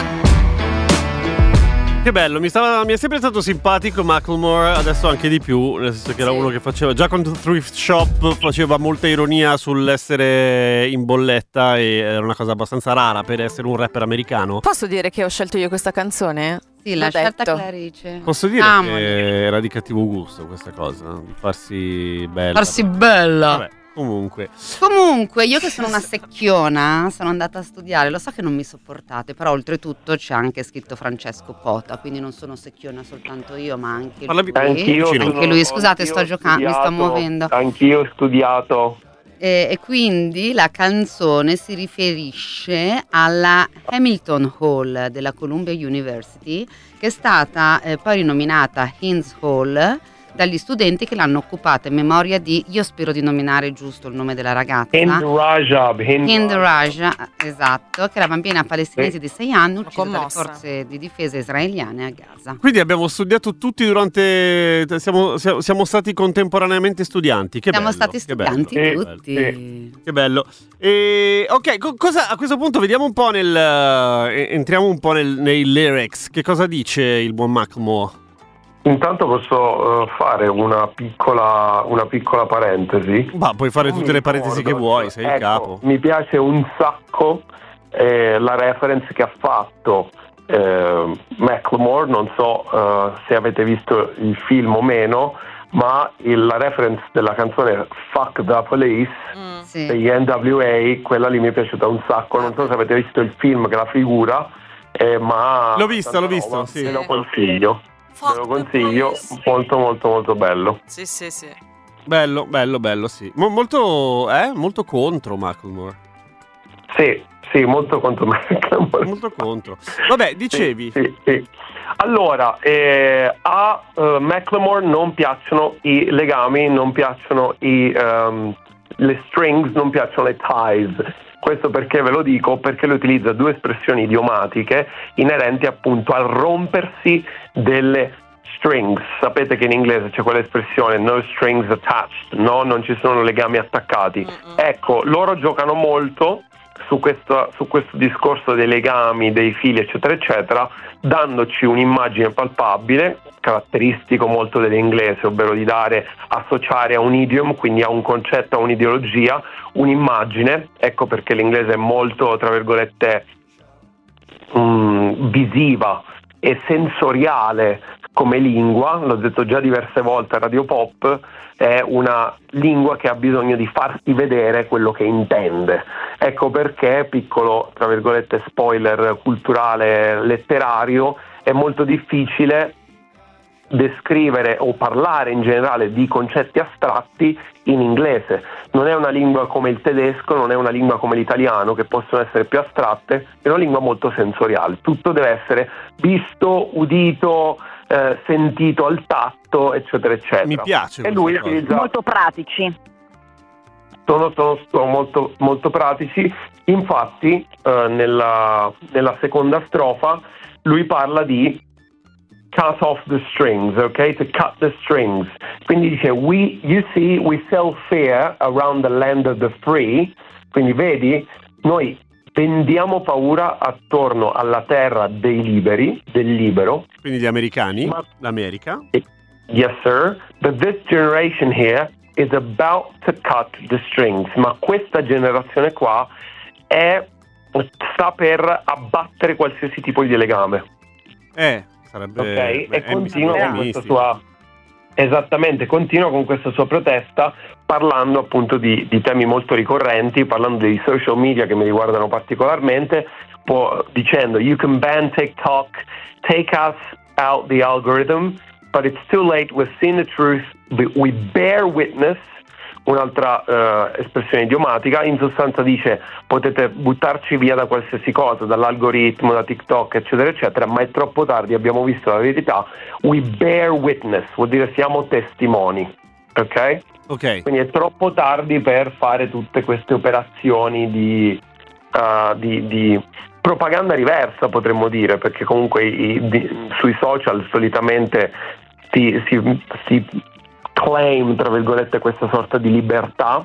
S3: Che bello, mi, stava, mi è sempre stato simpatico Macklemore, adesso anche di più, nel senso che era uno che faceva, già con Thrift Shop faceva molta ironia sull'essere in bolletta e era una cosa abbastanza rara per essere un rapper americano.
S6: Posso dire che ho scelto io questa canzone?
S4: Sì, l'ha
S6: L'ho
S4: scelta
S6: detto.
S4: Clarice.
S3: Posso dire
S4: Amo.
S3: che era di cattivo gusto questa cosa, di farsi bella.
S4: Farsi bella.
S3: Vabbè, comunque.
S4: Comunque, io che sono una secchiona, sono andata a studiare, lo so che non mi sopportate, però oltretutto c'è anche scritto Francesco Pota, quindi non sono secchiona soltanto io, ma anche
S3: Parlavi-
S4: lui.
S9: Anch'io
S4: Anche
S9: sono-
S4: lui, scusate,
S9: anch'io
S4: sto
S9: ho
S4: giocando, mi sto
S9: studiato-
S4: muovendo.
S9: Anch'io ho studiato.
S4: E, e quindi la canzone si riferisce alla Hamilton Hall della Columbia University, che è stata eh, poi rinominata Heinz Hall dagli studenti che l'hanno occupata in memoria di, io spero di nominare giusto il nome della ragazza,
S9: Hind Rajab. Hind
S4: Hind Raja, esatto, che era bambina palestinese
S9: Sì.
S4: di sei anni uccisa dalle
S6: commossa.
S4: forze di difesa israeliane a Gaza.
S3: Quindi abbiamo studiato tutti durante. Siamo, siamo, siamo stati contemporaneamente studianti. Che
S4: Siamo
S3: bello,
S4: stati
S3: che bello.
S4: studianti
S9: bello.
S4: tutti.
S9: Sì,
S3: Che bello. E, ok, co- cosa, a questo punto vediamo un po' nel. eh, entriamo un po' nel, nei lyrics. Che cosa dice il buon Macklemore?
S9: Intanto posso eh, fare una piccola, una piccola parentesi.
S3: Ma puoi fare
S9: Non
S3: tutte
S9: mi
S3: le parentesi che
S9: ricordo,
S3: vuoi, sei il
S9: ecco,
S3: capo.
S9: Mi piace un sacco eh, la reference che ha fatto eh, Macklemore, non so eh, se avete visto il film o meno, ma il- la reference della canzone Fuck the Police
S4: Sì.
S9: degli N W A, quella lì mi è piaciuta un sacco, non so se avete visto il film che la figura, eh, ma
S3: L'ho visto,
S9: tanta
S3: l'ho visto,
S9: roba,
S3: sì.
S9: ve lo consiglio, ve lo
S6: Fuck the
S9: consiglio,
S6: police.
S9: molto molto molto bello.
S6: Sì, sì, sì.
S3: Bello, bello, bello, sì. Mo- molto, eh, molto contro Macklemore.
S9: Sì, sì, molto contro Macklemore.
S3: Molto contro. Vabbè, dicevi.
S9: Sì, sì, sì. Allora, eh, a eh, Macklemore non piacciono i legami, non piacciono i, ehm, le strings, non piacciono le ties. Questo perché ve lo dico? Perché lui utilizza due espressioni idiomatiche inerenti appunto al rompersi delle strings. Sapete che in inglese c'è quell'espressione no strings attached, no? Non ci sono legami attaccati. Ecco, loro giocano molto su questo, su questo discorso dei legami, dei fili, eccetera, eccetera, dandoci un'immagine palpabile, caratteristico molto dell'inglese, ovvero di dare, associare a un idiom, quindi a un concetto, a un'ideologia, un'immagine. Ecco perché l'inglese è molto, tra virgolette, mm, visiva e sensoriale come lingua, l'ho detto già diverse volte a Radio Pop, è una lingua che ha bisogno di farsi vedere quello che intende. Ecco perché, piccolo, tra virgolette, spoiler culturale letterario, è molto difficile descrivere o parlare in generale di concetti astratti in inglese. Non è una lingua come il tedesco, non è una lingua come l'italiano, che possono essere più astratte, è una lingua molto sensoriale. Tutto deve essere visto, udito, eh, sentito al tatto, eccetera, eccetera.
S3: Mi piace
S9: E lui
S3: questa cosa.
S9: utilizza
S7: Molto pratici.
S9: sono, sono, sono molto, molto pratici. Infatti eh, nella, nella seconda strofa lui parla di cut off the strings, ok? To cut the strings. Quindi dice we, you see, we sell fear around the land of the free. Quindi vedi, noi vendiamo paura attorno alla terra dei liberi, del libero.
S3: Quindi gli americani,
S9: Ma-
S3: l'America.
S9: Yes, sir. But this generation here is about to cut the strings. Ma questa generazione qua è, sta per abbattere qualsiasi tipo di legame.
S3: Eh, sarebbe...
S9: Ok,
S3: beh,
S9: e continua con
S3: ottimisti.
S9: questa sua esattamente, continua con questa sua protesta parlando appunto di, di temi molto ricorrenti, parlando dei social media che mi riguardano particolarmente, può, dicendo you can ban TikTok, take us out the algorithm, but it's too late, we've seen the truth, we bear witness. Un'altra uh, espressione idiomatica, in sostanza dice potete buttarci via da qualsiasi cosa, dall'algoritmo, da TikTok eccetera eccetera, ma è troppo tardi, abbiamo visto la verità, we bear witness, vuol dire siamo testimoni, ok?
S3: Ok.
S9: Quindi è troppo tardi per fare tutte queste operazioni di, uh, di, di propaganda riversa, potremmo dire, perché comunque i, di, sui social solitamente si, si, si claim, tra virgolette, questa sorta di libertà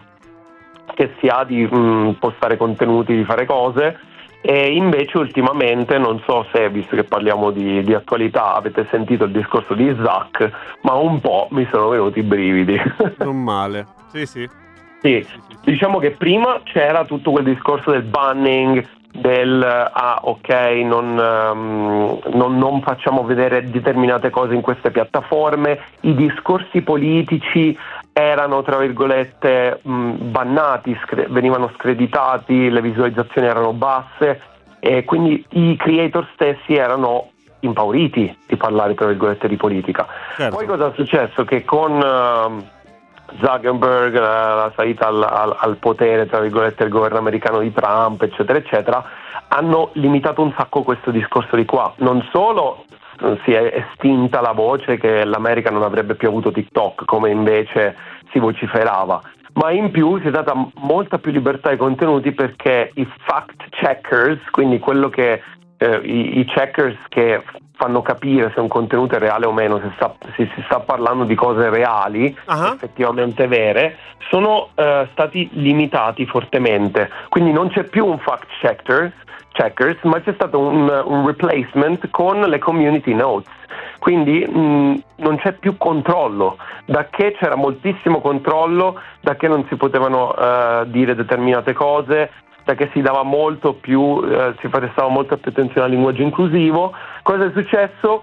S9: che si ha di mh, postare contenuti, di fare cose, e invece ultimamente, non so se, visto che parliamo di, di attualità, avete sentito il discorso di Isaac, ma un po' mi sono venuti i brividi.
S3: Non male, sì sì.
S9: Sì, diciamo che prima c'era tutto quel discorso del banning, del ah ok non, um, non, non facciamo vedere determinate cose in queste piattaforme, i discorsi politici erano tra virgolette mh, bannati, scre- venivano screditati, le visualizzazioni erano basse e quindi i creator stessi erano impauriti di parlare tra virgolette di politica.
S3: Certo.
S9: Poi cosa è successo? Che con uh, Zuckerberg, la, la salita al, al, al potere, tra virgolette, del governo americano di Trump, eccetera, eccetera, hanno limitato un sacco questo discorso di qua. Non solo si è estinta la voce che l'America non avrebbe più avuto TikTok, come invece si vociferava, ma in più si è data molta più libertà ai contenuti, perché i fact checkers, quindi quello che eh, i, i checkers che fanno capire se un contenuto è reale o meno, se, sta, se si sta parlando di cose reali, uh-huh. effettivamente vere, sono uh, stati limitati fortemente. Quindi non c'è più un fact checkers, checkers ma c'è stato un, un replacement con le community notes. Quindi mh, non c'è più controllo, da che c'era moltissimo controllo, da che non si potevano uh, dire determinate cose, da che si dava molto più, eh, si prestava molta più attenzione al linguaggio inclusivo. Cosa è successo?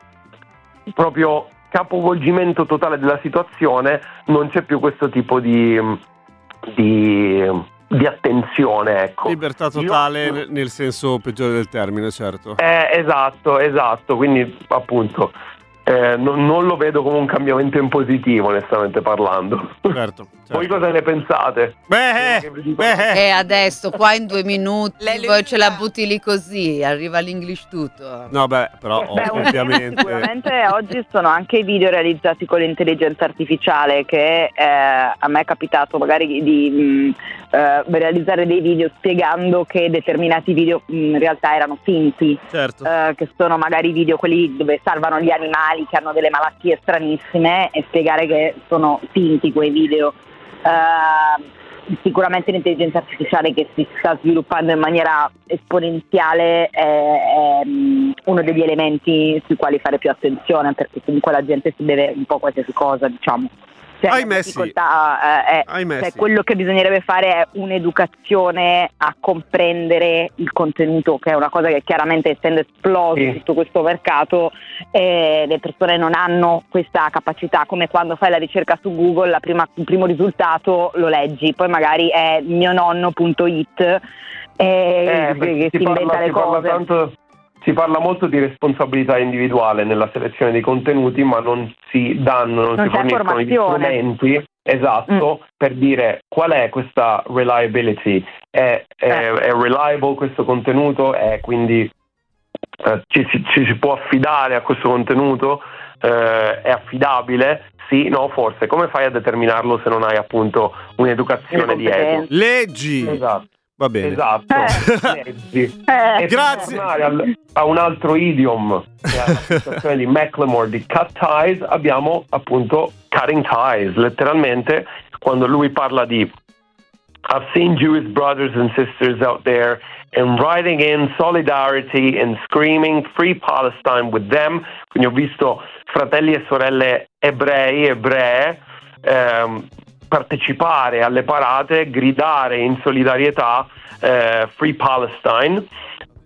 S9: Proprio capovolgimento totale della situazione, non c'è più questo tipo di, di, di attenzione, ecco.
S3: Libertà totale
S9: Io...
S3: nel, nel senso peggiore del termine, certo.
S9: Eh, esatto, esatto, quindi appunto eh, non, non lo vedo come un cambiamento in positivo, onestamente parlando.
S3: Certo, certo.
S9: Voi cosa ne pensate?
S3: Beh, beh.
S4: E adesso qua in due minuti poi ce la butti lì così, arriva l'English tutor.
S3: No beh, però
S7: Beh,
S3: ovviamente
S7: sicuramente oggi sono anche i video realizzati con l'intelligenza artificiale, che eh, a me è capitato magari di mh, eh, realizzare dei video spiegando che determinati video mh, in realtà erano finti,
S3: certo.
S7: eh, che sono magari video quelli dove salvano gli animali che hanno delle malattie stranissime, e spiegare che sono finti quei video. Uh, sicuramente l'intelligenza artificiale che si sta sviluppando in maniera esponenziale è, è um, uno degli elementi sui quali fare più attenzione, perché comunque la gente si deve un po' qualsiasi cosa, diciamo. Cioè,
S3: Ahimè,
S7: la difficoltà, eh, è,
S3: Ahimè,
S7: cioè,
S3: sì.
S7: quello che bisognerebbe fare è un'educazione a comprendere il contenuto, che è una cosa che chiaramente, essendo esploso
S9: Sì.
S7: tutto questo mercato, eh, le persone non hanno questa capacità, come quando fai la ricerca su Google, la prima, il primo risultato lo leggi, poi magari è mio nonno punto it eh,
S9: Eh,
S7: che
S9: si
S7: si inventa
S9: parla,
S7: le
S9: si parla
S7: cose.
S9: tanto, si parla molto di responsabilità individuale nella selezione dei contenuti, ma non si danno, non,
S7: Non
S9: si
S7: c'è
S9: forniscono gli
S7: formazione.
S9: strumenti esatto
S7: Mm.
S9: per dire qual è questa reliability, è, è,
S7: Eh.
S9: è reliable questo contenuto, è quindi eh, ci, ci, ci si può affidare a questo contenuto, eh, è affidabile, sì, no, forse. Come fai a determinarlo se non hai appunto un'educazione dietro?
S3: Leggi.
S9: Esatto.
S3: Va bene.
S9: Esatto.
S7: Eh.
S9: Leggi.
S7: Eh.
S9: E
S3: Grazie.
S9: per tornare al- a un altro idiom, che è la citazione di Macklemore di Cut Ties, abbiamo appunto cutting ties, letteralmente quando lui parla di I've seen Jewish brothers and sisters out there and writing in solidarity and screaming free Palestine with them, quindi ho visto fratelli e sorelle ebrei, ebree, ehm, partecipare alle parate, gridare in solidarietà eh, Free Palestine.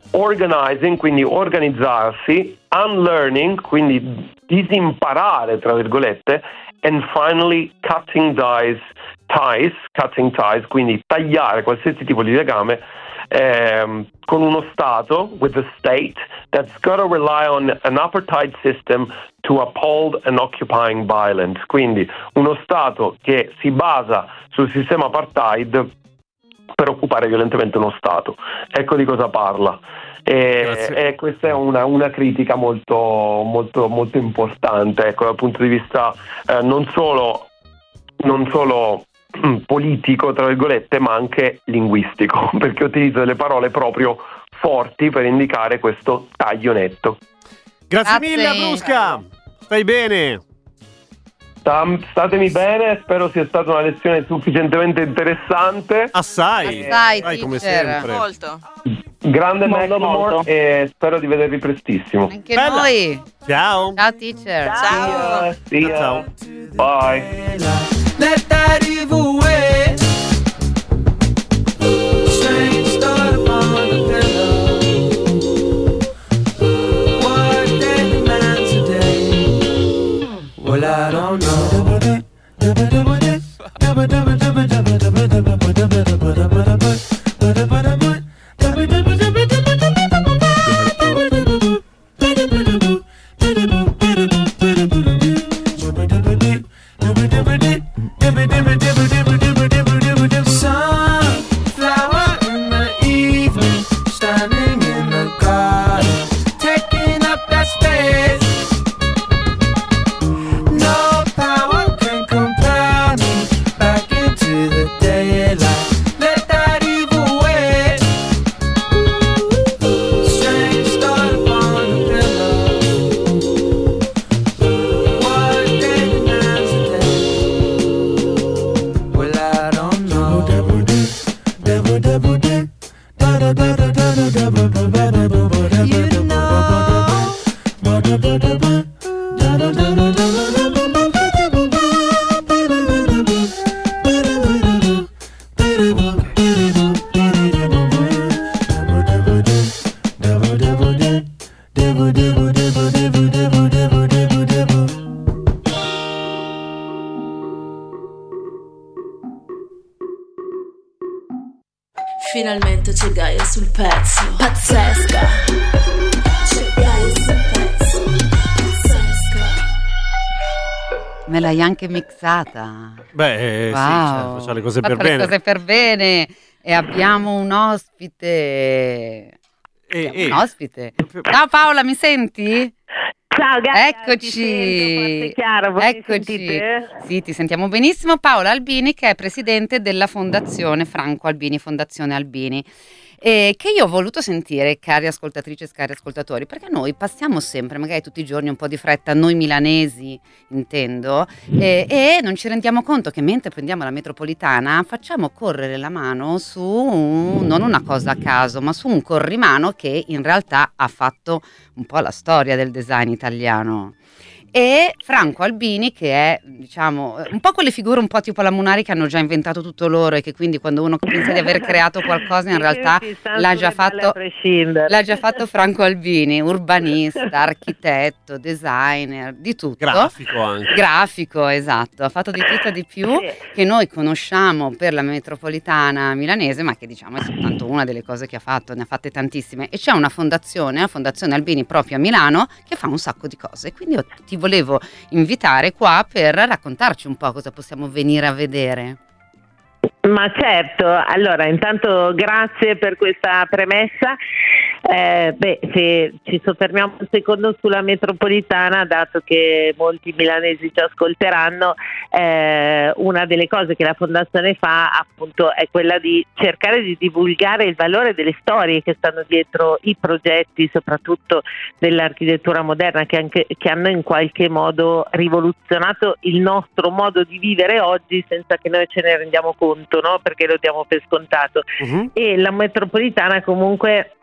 S9: organizing, quindi organizzarsi, unlearning, quindi disimparare tra virgolette, and finally cutting ties, ties, cutting ties, quindi tagliare qualsiasi tipo di legame ehm, con uno Stato, with the state, that's got to rely on an apartheid system to uphold an occupying violence. Quindi uno Stato che si basa sul sistema apartheid per occupare violentemente uno Stato. Ecco di cosa parla. E, e questa è una, una critica molto, molto, molto importante, ecco, dal punto di vista eh, non solo, non solo politico, tra virgolette, ma anche linguistico, perché utilizzo delle parole proprio forti per indicare questo taglio netto.
S3: Grazie,
S4: Grazie.
S3: mille, Brusca. Stai bene?
S9: Statemi bene, spero sia stata una lezione sufficientemente interessante.
S3: Assai,
S4: Assai,
S3: Assai come
S4: teacher.
S3: sempre.
S6: Molto.
S9: Grande
S7: Molto,
S9: Macklemore
S7: molto.
S9: e spero di vedervi prestissimo.
S4: Anche
S3: Bella.
S4: noi.
S3: Ciao.
S4: Ciao teacher.
S6: Ciao.
S9: See ya.
S3: Ciao.
S9: Bye.
S11: Let that evil way. Strange start upon the pillow. What they demand today? Well, I don't know. Sunflower in the evening, standing in the garden, taking up that space. No power can compare me back into the daylight. Let that evil way. Strange start upon the pillow. What day demands a day? Well, I don't know. You
S10: Finalmente c'è Gaia sul pezzo. Pazzesca. C'è Gaia sul pezzo. Pazzesca.
S4: Me l'hai anche mixata.
S3: Beh, eh, sì, certo, fa le cose
S4: Fatto
S3: per
S4: le
S3: bene.
S4: cose per bene. E abbiamo un ospite.
S3: E,
S4: Un ospite. Ciao Paola, mi senti?
S5: Ciao Gaia,
S4: Eccoci.
S5: ti sento forte e chiaro, voi mi
S4: Eccoci.
S5: sentite?
S4: Sì, ti sentiamo benissimo. Paola Albini, che è presidente della Fondazione Franco Albini, Fondazione Albini. E che io ho voluto sentire, cari ascoltatrici e cari ascoltatori, perché noi passiamo sempre, magari tutti i giorni, un po' di fretta, noi milanesi intendo, e, e non ci rendiamo conto che mentre prendiamo la metropolitana facciamo correre la mano su un- non una cosa a caso, ma su un corrimano che in realtà ha fatto un po' la storia del design italiano. E Franco Albini, che è, diciamo, un po' quelle figure un po' tipo la Munari che hanno già inventato tutto loro e che quindi quando uno pensa di aver creato qualcosa in realtà
S5: Sì, stanno
S4: l'ha già
S5: sulle balle
S4: fatto
S5: a prescindere.
S4: l'ha già fatto Franco Albini, urbanista, architetto, designer, di tutto.
S3: Grafico anche.
S4: Grafico, esatto, ha fatto di tutto e di più
S5: Sì.
S4: che noi conosciamo per la metropolitana milanese, ma che diciamo è soltanto una delle cose che ha fatto, ne ha fatte tantissime. E c'è una fondazione, la Fondazione Albini proprio a Milano, che fa un sacco di cose. Quindi io ti volevo invitare qua per raccontarci un po' cosa possiamo venire a vedere.
S5: Ma certo, allora intanto grazie per questa premessa. Eh, beh, se ci soffermiamo un secondo sulla metropolitana, dato che molti milanesi ci ascolteranno, eh, una delle cose che la Fondazione fa appunto è quella di cercare di divulgare il valore delle storie che stanno dietro i progetti, soprattutto dell'architettura moderna, che, anche, che hanno in qualche modo rivoluzionato il nostro modo di vivere oggi senza che noi ce ne rendiamo conto, no? Perché lo diamo per scontato.
S3: Mhm.
S5: E la metropolitana comunque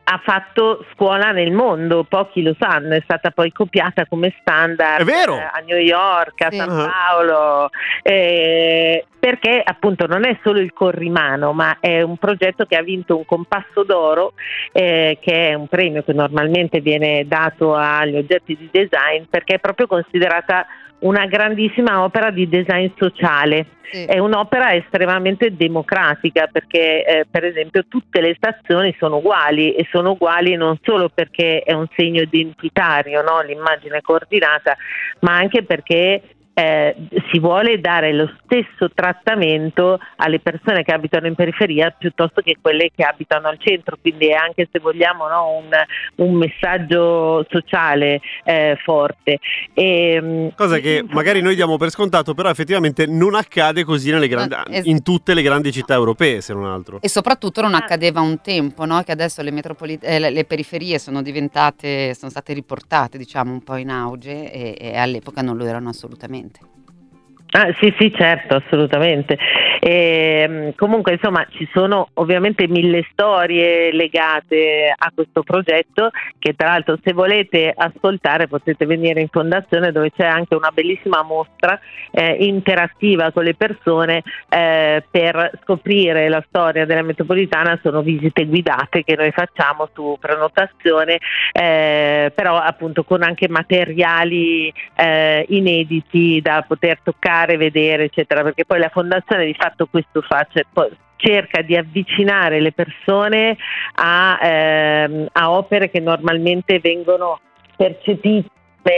S12: ha fatto scuola nel mondo, pochi lo sanno, è stata poi copiata come standard
S3: È vero.
S12: eh, a New York, a
S4: Sì.
S12: San
S3: Ah.
S12: Paolo, eh, perché appunto non è solo il corrimano, ma è un progetto che ha vinto un Compasso d'Oro, eh, che è un premio che normalmente viene dato agli oggetti di design, perché è proprio considerata una grandissima opera di design sociale.
S4: Sì.
S12: È un'opera estremamente democratica perché eh, per esempio tutte le stazioni sono uguali, e sono uguali non solo perché è un segno identitario, no? L'immagine coordinata, ma anche perché eh, si vuole dare lo stesso trattamento alle persone che abitano in periferia piuttosto che quelle che abitano al centro, quindi è anche, se vogliamo, no, un, un messaggio sociale eh, forte. E,
S3: Cosa che magari noi diamo per scontato, però effettivamente non accade così nelle grandi,
S4: No, es-
S3: in tutte le grandi città europee, se non altro.
S4: E soprattutto non accadeva un tempo, no? Che adesso le, metropoli- eh, le- le periferie sono diventate, sono state riportate, diciamo, un po' in auge, e, e all'epoca non lo erano assolutamente.
S12: Ah, sì, sì, certo, assolutamente. E, comunque, insomma, ci sono ovviamente mille storie legate a questo progetto, che tra l'altro, se volete ascoltare, potete venire in fondazione, dove c'è anche una bellissima mostra eh, interattiva con le persone eh, per scoprire la storia della metropolitana. Sono visite guidate che noi facciamo su prenotazione, eh, però appunto con anche materiali eh, inediti da poter toccare, vedere, eccetera, perché poi la fondazione di fatto questo fa, cioè, poi cerca di avvicinare le persone a, ehm, a opere che normalmente vengono percepite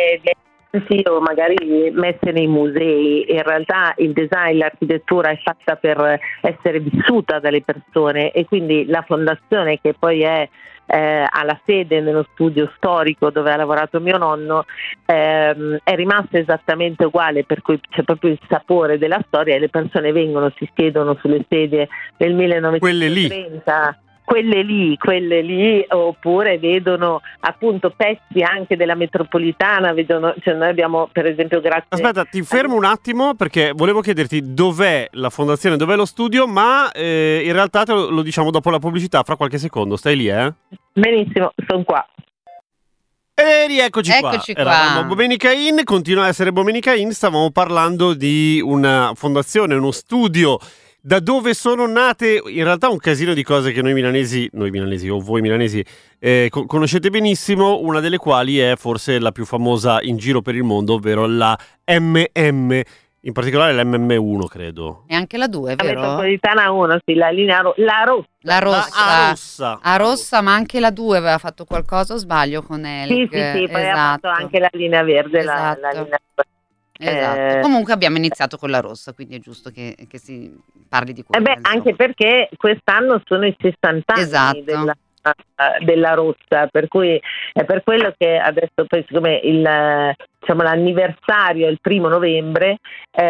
S12: o magari messe nei musei. In realtà il design, l'architettura è fatta per essere vissuta dalle persone, e quindi la fondazione, che poi è eh, alla sede nello studio storico dove ha lavorato mio nonno, ehm, è rimasta esattamente uguale, per cui c'è proprio il sapore della storia, e le persone vengono, si siedono sulle sedie del millenovecentotrenta, quelle lì, quelle lì, oppure vedono appunto pezzi anche della metropolitana, vedono, cioè noi abbiamo per esempio, grazie...
S3: Aspetta, ti fermo un attimo perché volevo chiederti dov'è la fondazione, dov'è lo studio, ma eh, in realtà te lo, lo diciamo dopo la pubblicità, fra qualche secondo, stai lì, eh?
S12: Benissimo, sono qua.
S3: E rieccoci qua.
S4: Eccoci qua.
S3: Eravamo Bomenica In, continua a essere Bomenica In, stavamo parlando di una fondazione, uno studio da dove sono nate in realtà un casino di cose che noi milanesi, noi milanesi o voi milanesi eh, co- conoscete benissimo, una delle quali è forse la più famosa in giro per il mondo, ovvero la M M, in particolare l'M M uno, credo.
S4: E anche la due,
S12: La
S4: vero?
S12: metropolitana uno, sì, la linea ro- la rossa.
S4: La rossa.
S3: Ah, rossa.
S4: A rossa, ma anche la due aveva fatto qualcosa, o sbaglio, con Elk?
S12: Sì, sì, sì, poi ha
S4: Esatto.
S12: fatto anche la linea verde, la-
S4: Esatto.
S12: la, linea
S4: Esatto.
S12: Eh,
S4: Comunque abbiamo iniziato con la rossa, quindi è giusto che, che si parli di
S12: Eh
S4: quello.
S12: beh,
S4: insomma.
S12: anche perché quest'anno sono i sessanta anni
S4: Esatto.
S12: della, della rossa, per cui è per quello che adesso poi, siccome il, diciamo, l'anniversario è il primo novembre,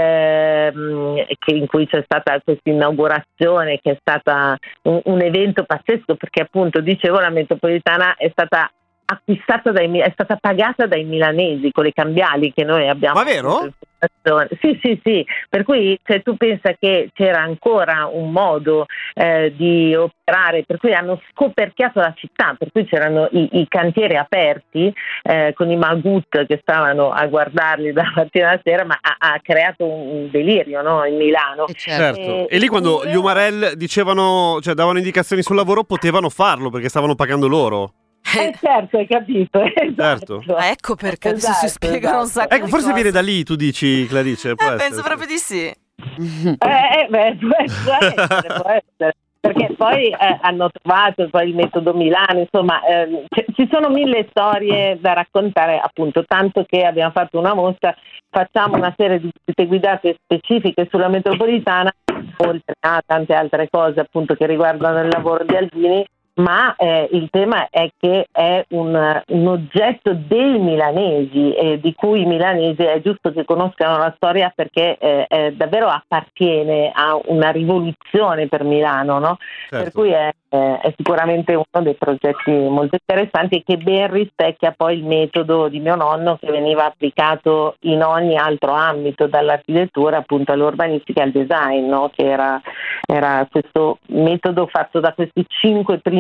S12: ehm, che in cui c'è stata questa inaugurazione, che è stata un, un evento pazzesco, perché appunto, dicevo, la metropolitana è stata acquistata dai, è stata pagata dai milanesi con le cambiali che noi abbiamo.
S3: Ma vero?
S12: Sì, sì, sì, per cui, cioè, tu pensa che c'era ancora un modo eh, di operare, per cui hanno scoperchiato la città, per cui c'erano i, i cantieri aperti eh, con i Magut che stavano a guardarli dalla mattina alla sera, ma ha, ha creato un, un delirio, no, in Milano.
S3: Certo.
S12: Eh,
S3: E lì quando gli Umarell dicevano, cioè davano indicazioni sul lavoro, potevano farlo perché stavano pagando loro.
S12: Eh, certo, hai capito. Esatto.
S3: Certo.
S6: Ma ecco perché adesso si
S12: Esatto,
S6: spiegano un
S12: esatto.
S6: sacco
S3: Ecco,
S6: di
S3: forse
S6: cose.
S3: viene da lì, tu dici, Clarice. Può
S6: Eh,
S3: essere,
S6: penso
S3: sì.
S6: proprio di sì.
S12: Eh, beh, può, può essere, può essere. Perché poi eh, hanno trovato poi il metodo Milano, insomma, eh, c- ci sono mille storie da raccontare, appunto, tanto che abbiamo fatto una mostra, facciamo una serie di visite guidate specifiche sulla metropolitana, oltre a tante altre cose appunto che riguardano il lavoro di Albini, ma eh, il tema è che è un, un oggetto dei milanesi, eh, di cui i milanesi è giusto che conoscano la storia, perché eh, eh, davvero appartiene a una rivoluzione per Milano, no?
S3: Certo.
S12: Per cui è, eh, è sicuramente uno dei progetti molto interessanti, e che ben rispecchia poi il metodo di mio nonno, che veniva applicato in ogni altro ambito, dall'architettura appunto all'urbanistica e al design, no? Che era, era questo metodo fatto da questi cinque principi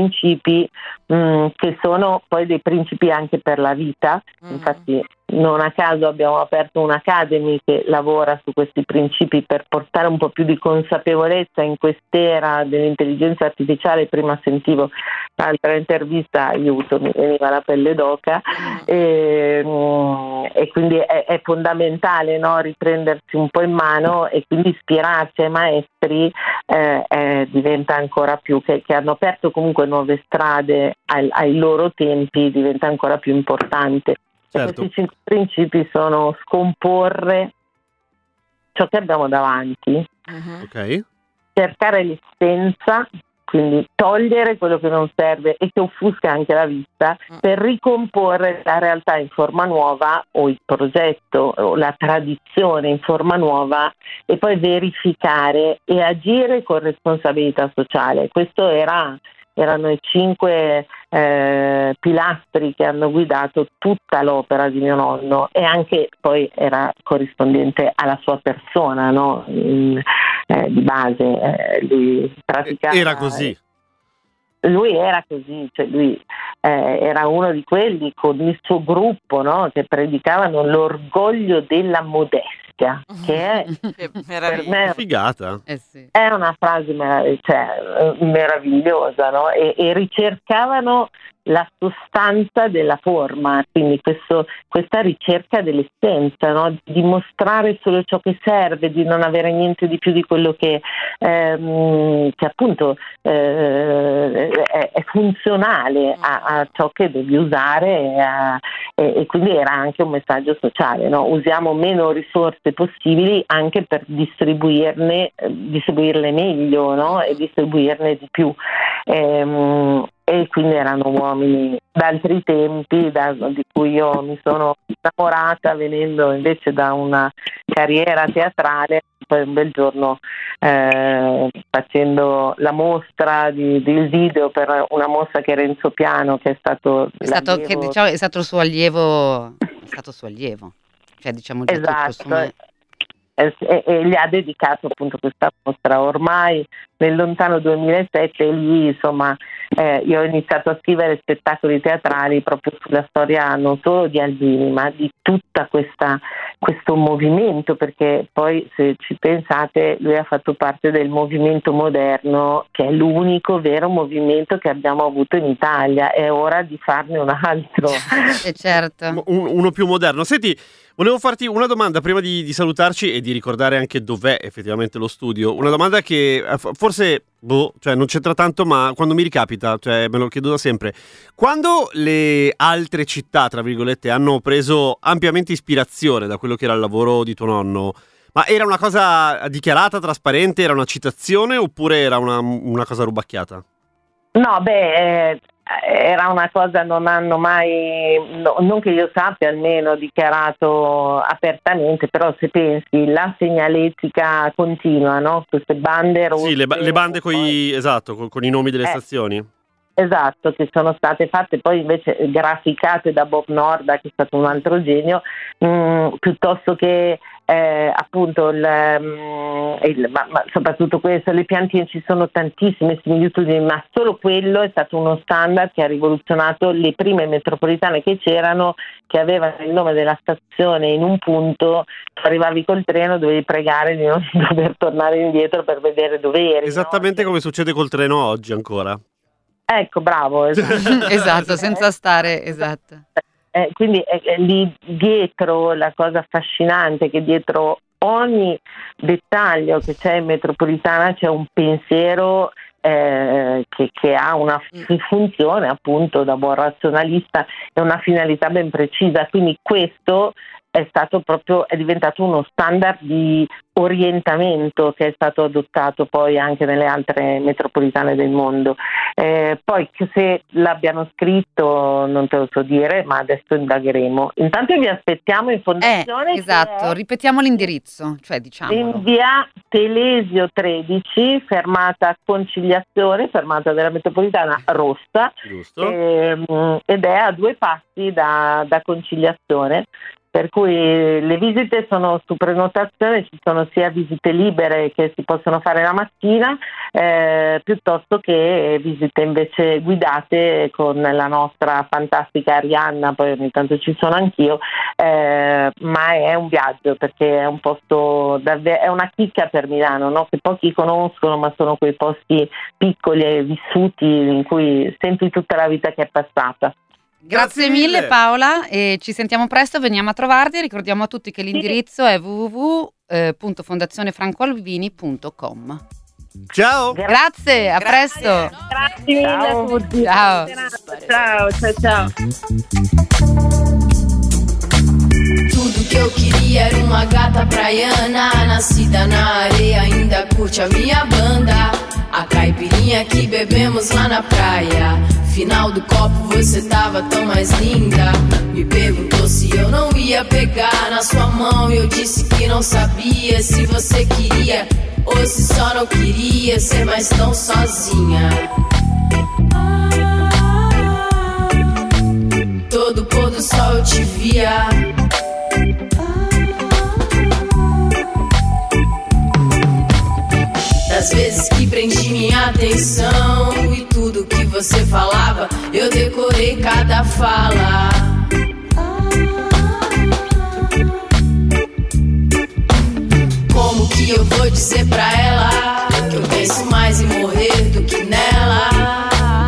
S12: principi mh, che sono poi dei principi anche per la vita. Mm. Infatti non a caso abbiamo aperto un'academy che lavora su questi principi per portare un po' più di consapevolezza in quest'era dell'intelligenza artificiale. Prima sentivo l'altra intervista, aiuto, mi veniva la pelle d'oca, e, e quindi è, è fondamentale, no, riprendersi un po' in mano e quindi ispirarsi ai maestri eh, eh, diventa ancora più, che, che hanno aperto comunque nuove strade ai, ai loro tempi, diventa ancora più importante.
S3: Certo.
S12: Questi cinque principi sono scomporre ciò che abbiamo davanti,
S6: Uh-huh.
S3: Ok.
S12: cercare l'essenza, quindi togliere quello che non serve e che offusca anche la vista, per ricomporre la realtà in forma nuova, o il progetto o la tradizione in forma nuova, e poi verificare e agire con responsabilità sociale. Questo era erano i cinque eh, pilastri che hanno guidato tutta l'opera di mio nonno, e anche poi era corrispondente alla sua persona, no? In, eh, di base eh, lui praticava,
S3: Era così.
S12: lui era così, cioè lui eh, era uno di quelli con il suo gruppo, no? Che predicavano l'orgoglio della modestia, che è
S6: Che
S12: per
S6: meraviglia.
S12: me
S3: Figata.
S4: Eh sì.
S12: è una frase merav- cioè, eh, meravigliosa, no? E, e ricercavano la sostanza della forma, quindi questo, questa ricerca dell'essenza, no? Di dimostrare solo ciò che serve, di non avere niente di più di quello che, ehm, che appunto eh, è, è funzionale a, a ciò che devi usare, e, a, e, e quindi era anche un messaggio sociale, no? Usiamo meno risorse possibili anche per distribuirne, eh, distribuirle meglio, no? E distribuirne di più. Ehm, e quindi erano uomini d'altri tempi, da, di cui io mi sono innamorata venendo invece da una carriera teatrale. Poi un bel giorno eh, facendo la mostra di, del video per una mostra che Renzo Piano, che è stato
S4: È stato, che,
S12: l'allievo-
S4: diciamo, è stato il suo allievo, è stato suo allievo, cioè diciamo già tutto,
S12: Esatto,
S4: insomma.
S12: e, e- e gli ha dedicato appunto questa mostra ormai nel lontano duemilasette, e lì insomma eh, io ho iniziato a scrivere spettacoli teatrali proprio sulla storia non solo di Albini, ma di tutta questa questo movimento, perché poi se ci pensate lui ha fatto parte del movimento moderno, che è l'unico vero movimento che abbiamo avuto in Italia. È ora di farne un altro.
S4: E certo.
S3: Un- uno più moderno. Senti, volevo farti una domanda prima di, di salutarci e di ricordare anche dov'è effettivamente lo studio. Una domanda che eh, f- forse boh, cioè non c'entra tanto, ma quando mi ricapita, cioè me lo chiedo da sempre. Quando le altre città, tra virgolette, hanno preso ampiamente ispirazione da quello che era il lavoro di tuo nonno, ma era una cosa dichiarata, trasparente, era una citazione oppure era una, una cosa rubacchiata?
S12: No, beh, eh, era una cosa, non hanno mai, no, non che io sappia almeno, dichiarato apertamente, però se pensi, la segnaletica continua, no? Queste bande rosse.
S3: Sì, le, ba- le bande con
S12: poi-
S3: i, esatto, con, con i nomi delle
S12: Eh.
S3: stazioni.
S12: Esatto, che sono state fatte poi invece graficate da Bob Norda, che è stato un altro genio, mh, piuttosto che eh, appunto il, mh, il- ma, ma soprattutto questo, le piantine, ci sono tantissime similitudini, ma solo quello è stato uno standard che ha rivoluzionato le prime metropolitane che c'erano, che avevano il nome della stazione in un punto. Tu arrivavi col treno, dovevi pregare di non dover tornare indietro per vedere dove eri.
S3: Esattamente
S12: no?
S3: come succede col treno oggi ancora.
S12: Ecco, bravo. Esatto.
S4: Esatto, senza stare, esatto.
S12: Eh, quindi eh, eh, lì dietro, la cosa affascinante è che dietro ogni dettaglio che c'è in metropolitana c'è un pensiero eh, che, che ha una f- funzione appunto da buon razionalista e una finalità ben precisa, quindi questo è stato proprio, è diventato uno standard di orientamento che è stato adottato poi anche nelle altre metropolitane del mondo. Eh, poi che se l'abbiano scritto non te lo so dire, ma adesso indagheremo. Intanto vi aspettiamo in
S4: Eh,
S12: fondazione. che
S4: esatto,
S12: è
S4: ripetiamo l'indirizzo, cioè
S12: in
S4: diciamolo.
S12: via Telesio tredici, fermata Conciliazione, fermata della metropolitana rossa,
S3: Giusto?
S12: ehm, ed è a due passi da, da Conciliazione. Eh, per cui le visite sono su prenotazione, ci sono sia visite libere che si possono fare la mattina, eh, piuttosto che visite invece guidate con la nostra fantastica Arianna, poi ogni tanto ci sono anch'io, eh, ma è un viaggio perché è un posto davvero, è una chicca per Milano, no? Che pochi conoscono, ma sono quei posti piccoli e vissuti in cui senti tutta la vita che è passata.
S4: Grazie, Grazie mille Paola, e ci sentiamo presto, veniamo a trovarti. Ricordiamo a tutti che l'indirizzo è w w w punto fondazione franco alvini punto com.
S3: Ciao.
S4: Grazie, a
S6: Grazie.
S4: presto.
S5: Grazie mille
S12: Ciao.
S5: a tutti.
S4: Ciao.
S5: Ciao, ciao, ciao.
S10: Tudo que eu queria era uma gata praiana, nascida na areia, ainda curte a minha banda. A caipirinha que bebemos lá na praia, final do copo você tava tão mais linda. Me perguntou se eu não ia pegar na sua mão e eu disse que não sabia se você queria ou se só não queria ser mais tão sozinha. Todo pôr do sol eu te via. Das vezes que prendi minha atenção e tudo que você falava, eu decorei cada fala. Como que eu vou dizer pra ela que eu penso mais em morrer do que nela?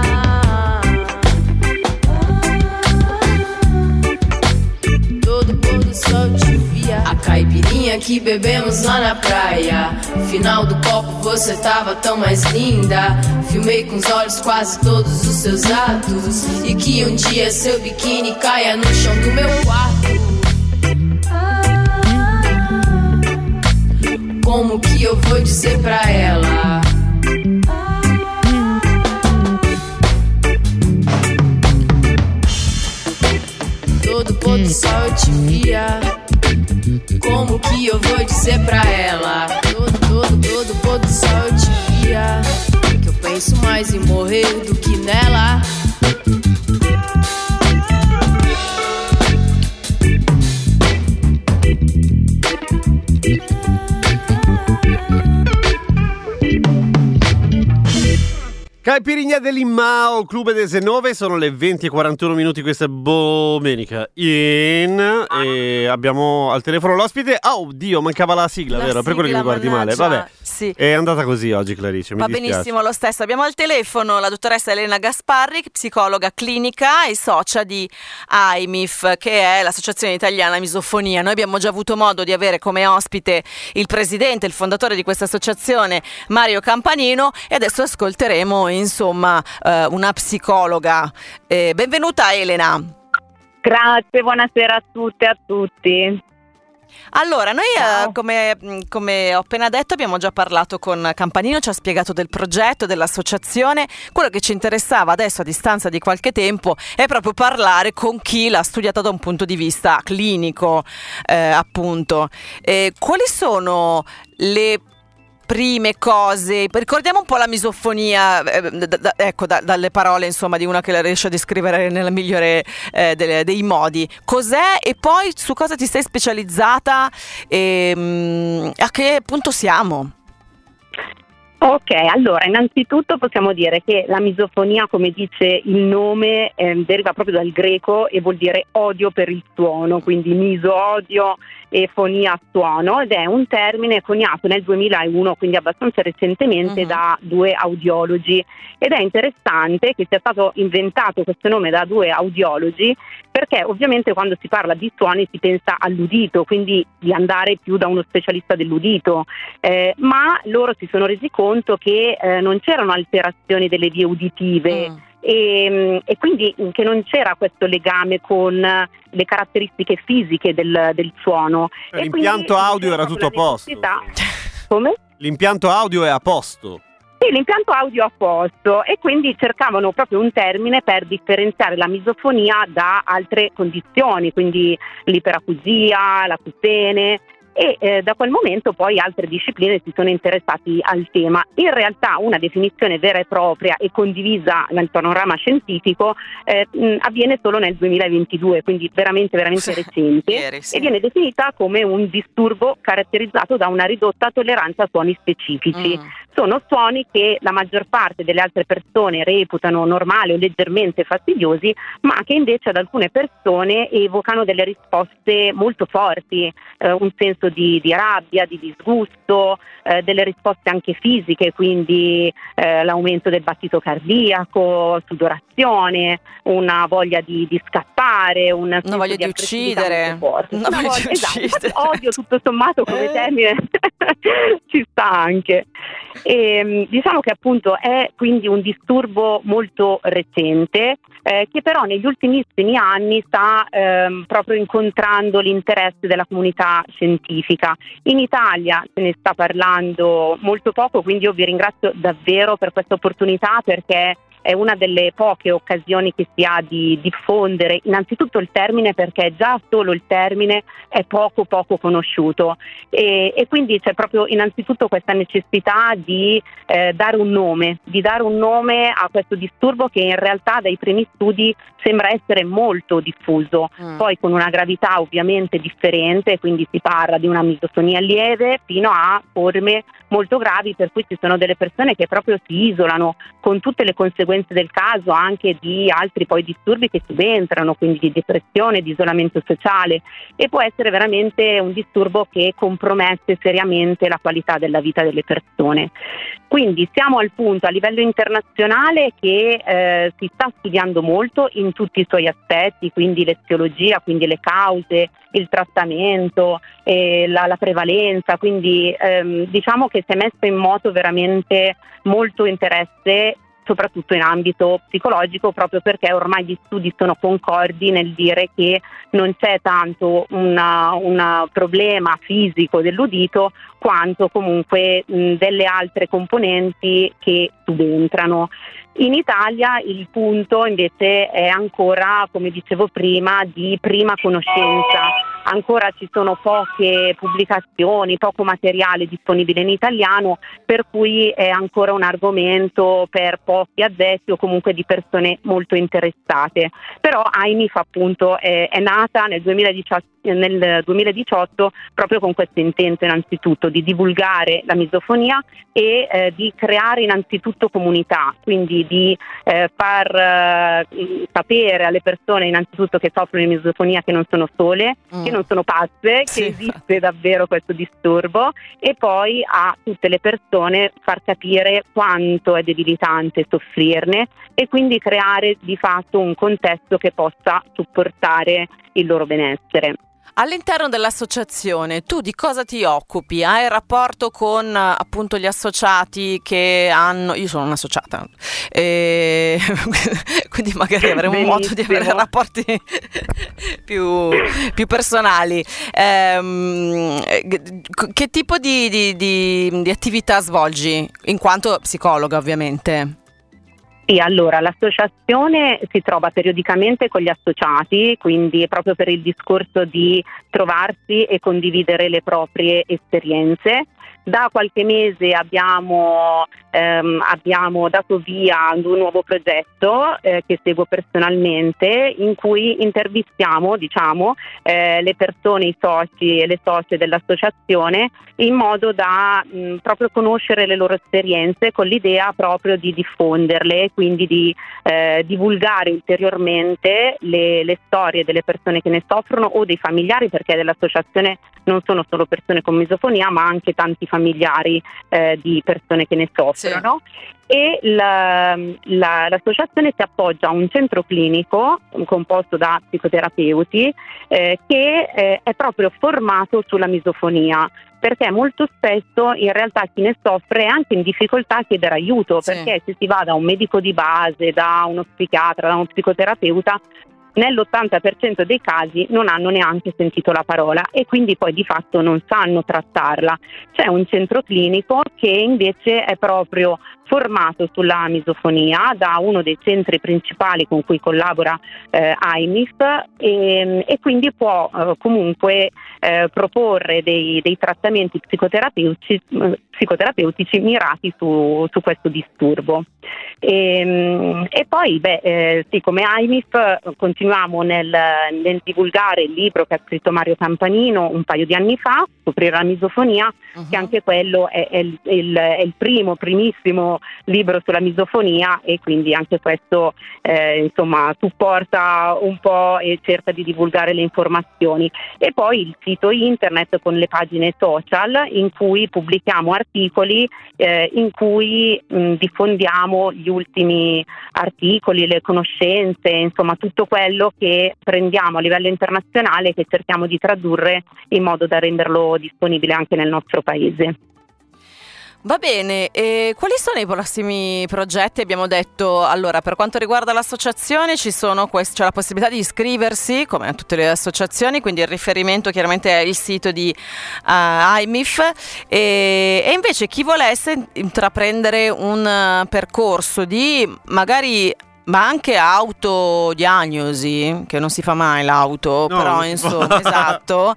S10: Todo pôr do sol te via. A caipirinha que bebemos lá na praia, final do copo você tava tão mais linda. Filmei com os olhos quase todos os seus atos, e que um dia seu biquíni caia no chão do meu quarto. Como que eu vou dizer pra ela? Todo pôr do sol eu te via. Como que eu vou dizer pra ela? Todo, todo, todo pôr do sol eu te via. Que eu penso mais em morrer do que nela.
S3: Caipirinha dell'Immao, Club desanove, sono le venti e quarantuno minuti questa domenica in, e abbiamo al telefono l'ospite. Oh Dio, mancava la sigla,
S6: La
S3: vero? Per quello che mi
S6: sigla,
S3: guardi male.
S6: mannaggia.
S3: Vabbè,
S6: Sì.
S3: è andata così oggi, Clarice, mi
S6: Va
S3: dispiace.
S6: benissimo lo stesso. Abbiamo al telefono la dottoressa Elena Gasparri, psicologa clinica e socia di A I M I F, che è l'Associazione Italiana Misofonia. Noi abbiamo già avuto modo di avere come ospite il presidente, il fondatore di questa associazione, Mario Campanino, e adesso ascolteremo insomma eh, una psicologa. Eh, benvenuta Elena.
S5: Grazie, buonasera a tutte e a tutti.
S6: Allora, noi eh, come, come ho appena detto abbiamo già parlato con Campanino, ci ha spiegato del progetto, dell'associazione. Quello che ci interessava adesso a distanza di qualche tempo è proprio parlare con chi l'ha studiata da un punto di vista clinico, eh, appunto. Eh, quali sono le prime cose? Ricordiamo un po' la misofonia, eh, da, da, ecco, da, dalle parole insomma di una che la riesce a descrivere nella migliore eh, delle, dei modi. Cos'è e poi su cosa ti sei specializzata e mh, a che punto siamo?
S5: Ok, allora innanzitutto possiamo dire che la misofonia, come dice il nome, eh, deriva proprio dal greco e vuol dire odio per il suono, quindi miso odio e fonia suono, ed è un termine coniato nel duemilauno, quindi abbastanza recentemente, uh-huh. da due audiologi, ed è interessante che sia stato inventato questo nome da due audiologi perché ovviamente quando si parla di suoni si pensa all'udito, quindi di andare più da uno specialista dell'udito, eh, ma loro si sono resi conto che eh, non c'erano alterazioni delle vie uditive, mm. e, e quindi che non c'era questo legame con le caratteristiche fisiche del, del suono.
S3: E l'impianto audio era tutto a posto.
S5: Come?
S3: L'impianto audio è a posto.
S5: Sì, l'impianto audio a posto, e quindi cercavano proprio un termine per differenziare la misofonia da altre condizioni, quindi l'iperacusia, l'acutene,
S13: e eh, da quel momento poi altre discipline si sono interessati al tema. In realtà una definizione vera e propria e condivisa nel panorama scientifico eh, mh, avviene solo nel duemilaventidue, quindi veramente veramente recente,
S6: Ieri, sì.
S13: e viene definita come un disturbo caratterizzato da una ridotta tolleranza a suoni specifici.
S6: Mm.
S13: Sono suoni che la maggior parte delle altre persone reputano normali o leggermente fastidiosi, ma che invece ad alcune persone evocano delle risposte molto forti, eh, un senso di, di rabbia, di disgusto, eh, delle risposte anche fisiche, quindi eh, l'aumento del battito cardiaco, sudorazione, una voglia di, di scappare, un senso
S6: voglia di
S13: aggressività
S6: uccidere.
S13: molto forte.
S6: Una
S13: Una
S6: voglia
S13: voglia-
S6: di
S13: esatto,
S6: uccidere.
S13: infatti odio tutto sommato come
S6: Eh.
S13: termine ci sta anche. E, mh, diciamo che appunto è quindi un disturbo molto recente, eh, che però negli ultimissimi anni sta ehm, proprio incontrando l'interesse della comunità scientifica. In Italia se ne sta parlando molto poco, quindi io vi ringrazio davvero per questa opportunità, perché è una delle poche occasioni che si ha di diffondere innanzitutto il termine, perché già solo il termine è poco poco conosciuto, e, e quindi c'è proprio innanzitutto questa necessità di eh, dare un nome, di dare un nome a questo disturbo che in realtà dai primi studi sembra essere molto diffuso,
S6: Mm.
S13: poi con una gravità ovviamente differente, quindi si parla di una misofonia lieve fino a forme molto gravi, per cui ci sono delle persone che proprio si isolano, con tutte le conseguenze del caso, anche di altri poi disturbi che subentrano, quindi di depressione, di isolamento sociale, e può essere veramente un disturbo che compromette seriamente la qualità della vita delle persone. Quindi siamo al punto a livello internazionale che eh, si sta studiando molto in tutti i suoi aspetti, quindi l'eziologia, quindi le cause, il trattamento, eh, la, la prevalenza, quindi ehm, diciamo che si è messo in moto veramente molto interesse, soprattutto in ambito psicologico, proprio perché ormai gli studi sono concordi nel dire che non c'è tanto una- un problema fisico dell'udito quanto comunque mh, delle altre componenti che subentrano. In Italia il punto invece è ancora, come dicevo prima, di prima conoscenza. Ancora ci sono poche pubblicazioni, poco materiale disponibile in italiano, per cui è ancora un argomento per pochi addetti o comunque di persone molto interessate. Però AIMIF appunto è, è nata nel duemiladiciotto, nel duemiladiciotto proprio con questo intento innanzitutto di divulgare la misofonia e eh, di creare innanzitutto comunità, quindi di eh, far eh, sapere alle persone innanzitutto che soffrono di misofonia che non sono sole,
S6: Mm.
S13: che non sono pazze,
S6: Sì,
S13: che esiste davvero questo disturbo, e poi a tutte le persone far capire quanto è debilitante soffrirne e quindi creare di fatto un contesto che possa supportare il loro benessere.
S6: All'interno dell'associazione tu di cosa ti occupi? Hai rapporto con eh, appunto gli associati che hanno... Io sono un'associata, e... quindi magari avremo un modo di avere
S13: Benissimo.
S6: rapporti più, più personali. Ehm, che tipo di, di- di- di attività svolgi? In quanto psicologa, ovviamente.
S13: Sì, allora l'associazione si trova periodicamente con gli associati, quindi proprio per il discorso di trovarsi e condividere le proprie esperienze. Da qualche mese abbiamo, ehm, abbiamo dato via ad un nuovo progetto eh, che seguo personalmente, in cui intervistiamo diciamo, eh, le persone, i soci e le socie dell'associazione, in modo da mh, proprio conoscere le loro esperienze, con l'idea proprio di diffonderle, quindi di eh, divulgare ulteriormente le, le storie delle persone che ne soffrono o dei familiari, perché dell'associazione non sono solo persone con misofonia ma anche tanti familiari eh, di persone che ne soffrono. E la- la- l'associazione si appoggia a un centro clinico composto da psicoterapeuti eh, che eh, è proprio formato sulla misofonia, perché molto spesso in realtà chi ne soffre è anche in difficoltà a chiedere aiuto,
S6: Sì.
S13: perché se si va da un medico di base, da uno psichiatra, da uno psicoterapeuta, nell'ottanta per cento dei casi non hanno neanche sentito la parola e quindi poi di fatto non sanno trattarla. C'è un centro clinico che invece è proprio formato sulla misofonia da uno dei centri principali con cui collabora eh, I M I F e, e quindi può eh, comunque eh, proporre dei, dei trattamenti psicoterapeutici, psicoterapeutici mirati su, su questo disturbo. E, e poi beh, eh, sì, come I M I F continuiamo nel, nel divulgare il libro che ha scritto Mario Campanino un paio di anni fa, Scoprire la misofonia, uh-huh. che anche quello è, è, il, il, è il primo, primissimo libro sulla misofonia e quindi anche questo eh, insomma supporta un po' e cerca di divulgare le informazioni. E poi il sito internet con le pagine social in cui pubblichiamo articoli eh, in cui mh, diffondiamo gli ultimi articoli, le conoscenze, insomma tutto quello che prendiamo a livello internazionale e che cerchiamo di tradurre in modo da renderlo disponibile anche nel nostro paese.
S6: Va bene, e quali sono i prossimi progetti? Abbiamo detto, allora, per quanto riguarda l'associazione ci sono quest- c'è la possibilità di iscriversi, come a tutte le associazioni, quindi il riferimento chiaramente è il sito di uh, I M I F e, e invece chi volesse intraprendere un uh, percorso di magari ma anche autodiagnosi, che non si fa mai l'auto,
S3: No,
S6: però
S3: non si
S6: insomma,
S3: fa.
S6: esatto.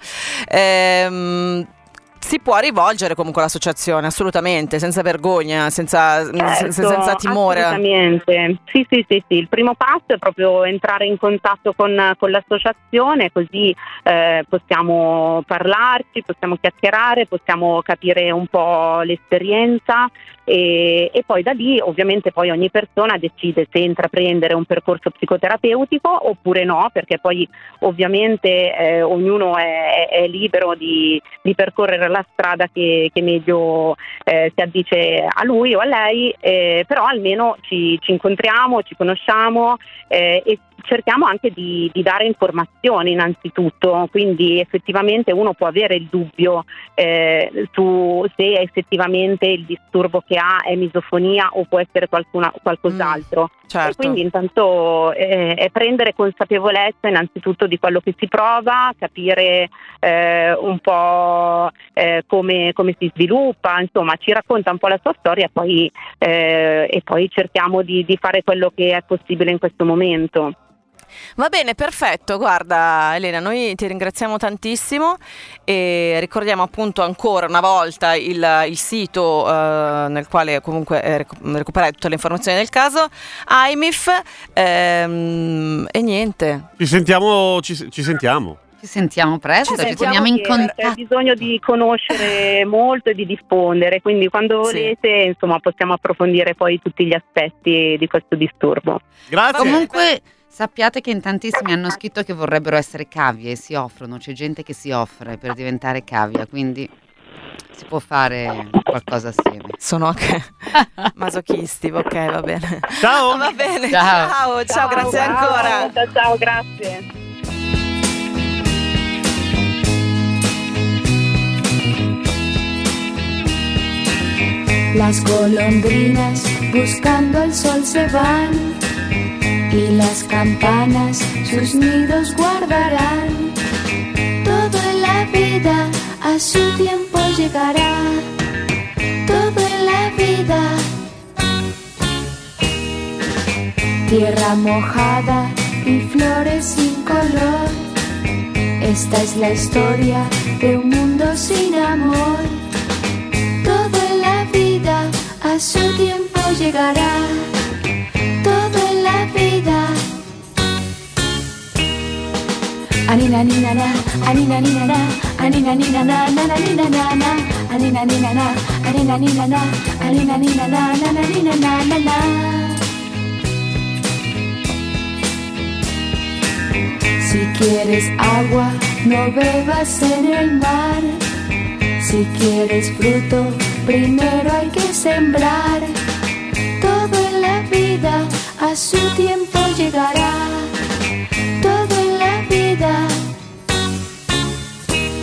S6: Ehm, si può rivolgere comunque all'associazione, assolutamente, senza vergogna, senza,
S13: Certo,
S6: senza, senza timore.
S13: Assolutamente. Sì, sì, sì, sì. Il primo passo è proprio entrare in contatto con, con l'associazione, così eh, possiamo parlarci, possiamo chiacchierare, possiamo capire un po' l'esperienza e, e poi da lì ovviamente poi ogni persona decide se intraprendere un percorso psicoterapeutico oppure no, perché poi ovviamente eh, ognuno è, è libero di, di percorrere la strada che, che meglio eh, si addice a lui o a lei, eh, però almeno ci, ci incontriamo, ci conosciamo eh, e cerchiamo anche di, di dare informazioni innanzitutto, quindi effettivamente uno può avere il dubbio eh, su se effettivamente il disturbo che ha è misofonia o può essere qualcuna, qualcos'altro.
S6: Mm, certo.
S13: E quindi intanto eh, è prendere consapevolezza innanzitutto di quello che si prova, capire eh, un po' eh, come, come si sviluppa, insomma ci racconta un po' la sua storia poi, eh, e poi cerchiamo di, di fare quello che è possibile in questo momento.
S6: Va bene, perfetto, guarda Elena, noi ti ringraziamo tantissimo e ricordiamo appunto ancora una volta il, il sito eh, nel quale comunque eh, recuperare tutte le informazioni del caso, I M I F, ehm, e niente.
S3: Ci sentiamo, ci, ci sentiamo.
S4: Ci sentiamo presto, ci,
S13: Ci
S4: poniamo in contatto.
S13: C'è bisogno di conoscere molto e di diffondere, quindi quando volete insomma possiamo approfondire poi tutti gli aspetti di questo disturbo.
S3: Grazie.
S4: Comunque sappiate che in tantissimi hanno scritto che vorrebbero essere cavie e si offrono, c'è gente che si offre per diventare cavia, quindi si può fare qualcosa assieme.
S6: Sono anche masochisti, ok, va bene.
S3: Ciao.
S6: Va bene,
S4: Ciao.
S6: ciao, ciao, grazie
S13: ciao,
S6: ancora.
S13: Ciao, ciao, grazie.
S10: Las golondrinas buscando el sol se van y las campanas sus nidos guardarán. Todo en la vida a su tiempo llegará. Todo en la vida. Tierra mojada y flores sin color. Esta es la historia de un mundo sin amor. Todo en la vida a su tiempo llegará. Todo en la vida. Anina nina na, anina nina na, anina nina na, nana nina na na, anina nina na, anina nina na, anina nina na, nana nina na na na. Si quieres agua, no bebas en el mar. Si quieres fruto, primero hay que sembrar. Todo en la vida a su tiempo llegará. Todo en la vida.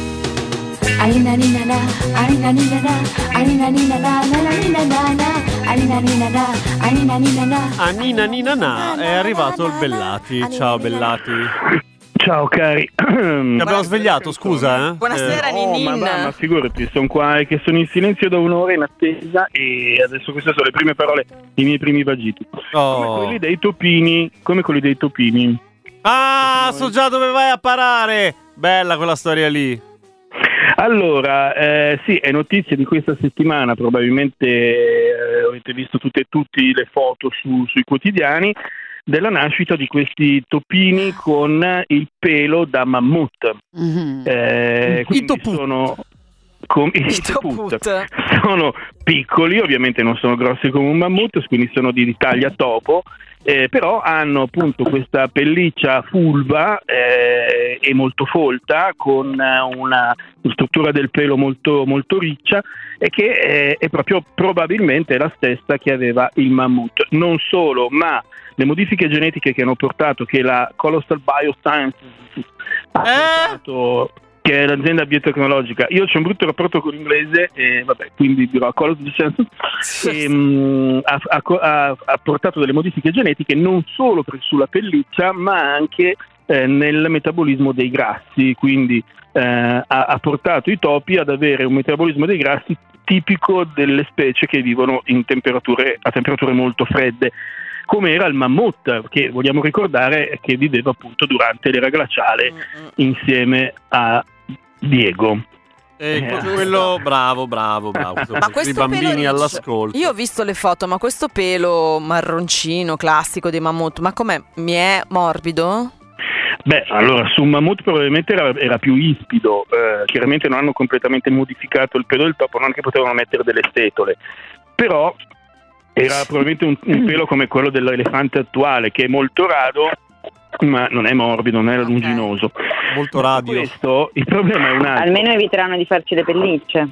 S10: Anina nina na, anina nina na, anina nina na, nana nina na na,
S14: Anina nina na, anina nina na.
S3: Anina nina na, è arrivato il Bellati. Ciao Bellati.
S15: Ciao cari.
S3: Ti abbiamo svegliato, scusa, eh?
S6: Buonasera,
S15: eh,
S6: Ninin.
S15: Oh, ma, ma, ma figurati, sono qua e che sono in silenzio da un'ora in attesa e adesso queste sono le prime parole, i miei primi vagiti.
S3: Oh.
S15: Come quelli dei topini, come quelli dei topini.
S3: Ah, so già dove vai a parare. Bella quella storia lì.
S15: Allora, eh, sì, è notizia di questa settimana, probabilmente eh, avete visto tutte e tutti le foto su, sui quotidiani, della nascita di questi topini con il pelo da mammut.
S4: Mhm.
S15: Eh, quindi sono, com- i toput. Sono piccoli, ovviamente non sono grossi come un mammut, quindi sono di taglia topo, eh, però hanno appunto questa pelliccia fulva eh, e molto folta, con una struttura del pelo molto, molto riccia e che eh, è proprio probabilmente la stessa che aveva il mammut. Non solo, ma le modifiche genetiche che hanno portato, che la Colossal Biosciences ha portato, che è l'azienda biotecnologica. Io c'ho un brutto rapporto con l'inglese e vabbè, quindi dirò Colossal Biosciences, e, mh, ha, ha, ha portato delle modifiche genetiche non solo per, sulla pelliccia, ma anche eh, nel metabolismo dei grassi, quindi eh, ha, ha portato i topi ad avere un metabolismo dei grassi tipico delle specie che vivono in temperature, a temperature molto fredde, come era il mammut, che vogliamo ricordare che viveva appunto durante l'era glaciale insieme a Diego.
S3: E quello bravo, bravo, bravo.
S6: Ma
S3: I
S6: questo
S3: bambini
S6: pelo riccio-
S3: all'ascolto.
S6: Io ho visto le foto, ma questo pelo marroncino classico dei mammut, ma com'è? Mi è morbido?
S15: Beh, allora su un mammut probabilmente era, era più ispido, eh, chiaramente non hanno completamente modificato il pelo del topo, non che potevano mettere delle setole, però era probabilmente un, un pelo come quello dell'elefante attuale, che è molto rado, ma non è morbido, non è lunginoso.
S3: Molto radio.
S15: Questo, il problema è un altro.
S7: Almeno eviteranno di farci le pellicce.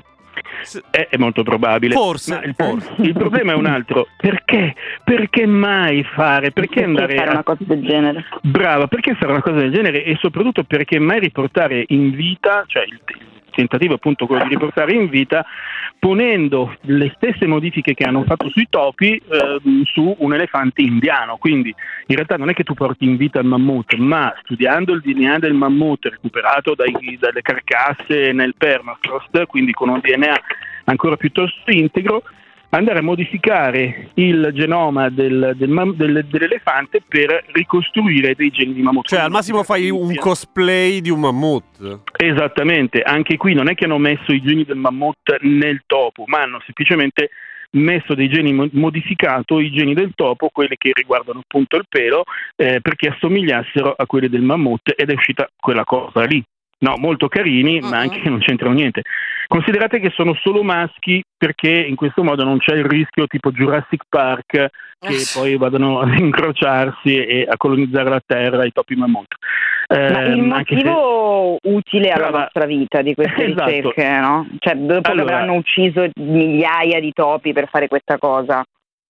S15: È, è molto probabile.
S3: Forse,
S15: Ma il, forse. Il problema è un altro. Perché? Perché mai fare? Perché,
S7: Perché
S15: andare
S7: fare
S15: a...
S7: una cosa del genere?
S15: Brava, perché fare una cosa del genere? E soprattutto perché mai riportare in vita, cioè il, il tentativo appunto quello di riportare in vita, ponendo le stesse modifiche che hanno fatto sui topi eh, su un elefante indiano. Quindi in realtà non è che tu porti in vita il mammut, ma studiando il D N A del mammut recuperato dai, dalle carcasse nel permafrost, quindi con un D N A ancora piuttosto integro, andare a modificare il genoma del, del, del, dell'elefante per ricostruire dei geni di mammut.
S3: Cioè al massimo fai un cosplay di un mammut.
S15: Esattamente, anche qui non è che hanno messo i geni del mammut nel topo, ma hanno semplicemente messo dei geni, modificato i geni del topo, quelli che riguardano appunto il pelo, eh, perché assomigliassero a quelli del mammut, ed è uscita quella cosa lì. No, molto carini, ma anche che non c'entrano niente. Considerate che sono solo maschi, perché in questo modo non c'è il rischio tipo Jurassic Park che poi vadano ad incrociarsi e a colonizzare la Terra i topi mammut.
S7: Ma il
S15: Ehm, anche se-
S7: motivo utile alla
S15: Brava.
S7: nostra vita di queste
S15: Esatto.
S7: ricerche, no? Cioè, dopo che
S15: Allora-
S7: avranno ucciso migliaia di topi per fare questa cosa.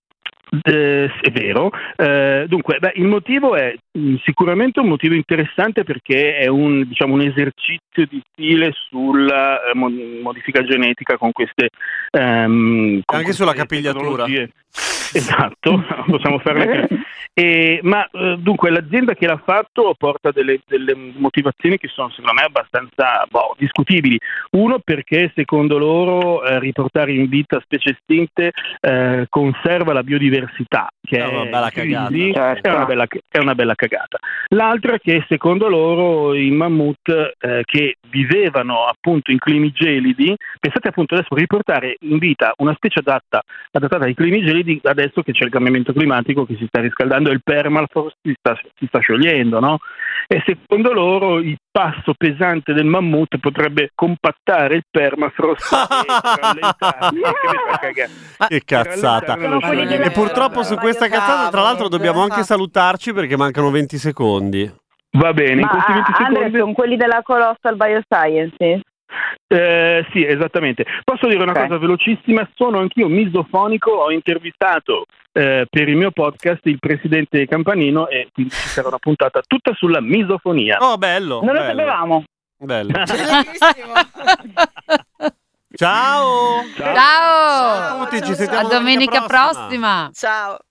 S15: Eh, è vero. Eh, dunque, beh, il motivo è mh, sicuramente un motivo interessante, perché è un, diciamo, un esercizio di stile sulla eh, mo- modifica genetica con queste ehm, con
S3: Anche sulla
S15: queste
S3: capigliatura.
S15: tecnologie. Esatto, possiamo farle. E, ma eh, dunque l'azienda che l'ha fatto porta delle, delle motivazioni che sono secondo me abbastanza boh, discutibili. Uno, perché secondo loro eh, riportare in vita specie estinte eh, conserva la biodiversità, che
S3: È una bella
S15: in crisi,
S3: cagata.
S15: è, una bella, è una bella cagata. L'altro è che secondo loro i mammut eh, che vivevano appunto in climi gelidi, pensate appunto adesso riportare in vita una specie adatta, adattata ai climi gelidi, adesso che c'è il cambiamento climatico, che si sta riscaldando e il permafrost si sta, si sta sciogliendo, no? E secondo loro il passo pesante del mammut potrebbe compattare il permafrost e rallentare.
S3: Che cazzata.
S15: Sono quelli della-
S3: E purtroppo su questa cazzata, tra l'altro, dobbiamo anche salutarci perché mancano venti secondi.
S15: Va bene, in
S7: Ma
S15: questi venti
S7: Andrea,
S15: secondi...
S7: sono quelli della Colossal Biosciences?
S15: Eh, sì, esattamente. Posso dire una
S7: Ok.
S15: cosa velocissima? Sono anch'io misofonico, ho intervistato eh, per il mio podcast il presidente Campanino, e quindi ci sarà una puntata tutta sulla misofonia.
S3: Oh, bello.
S7: Non lo
S3: bello.
S7: sapevamo.
S3: Bello. Ciao.
S4: Ciao.
S3: Ciao a tutti, ci
S4: A
S3: sentiamo
S4: domenica
S3: prossima.
S4: prossima.
S6: Ciao.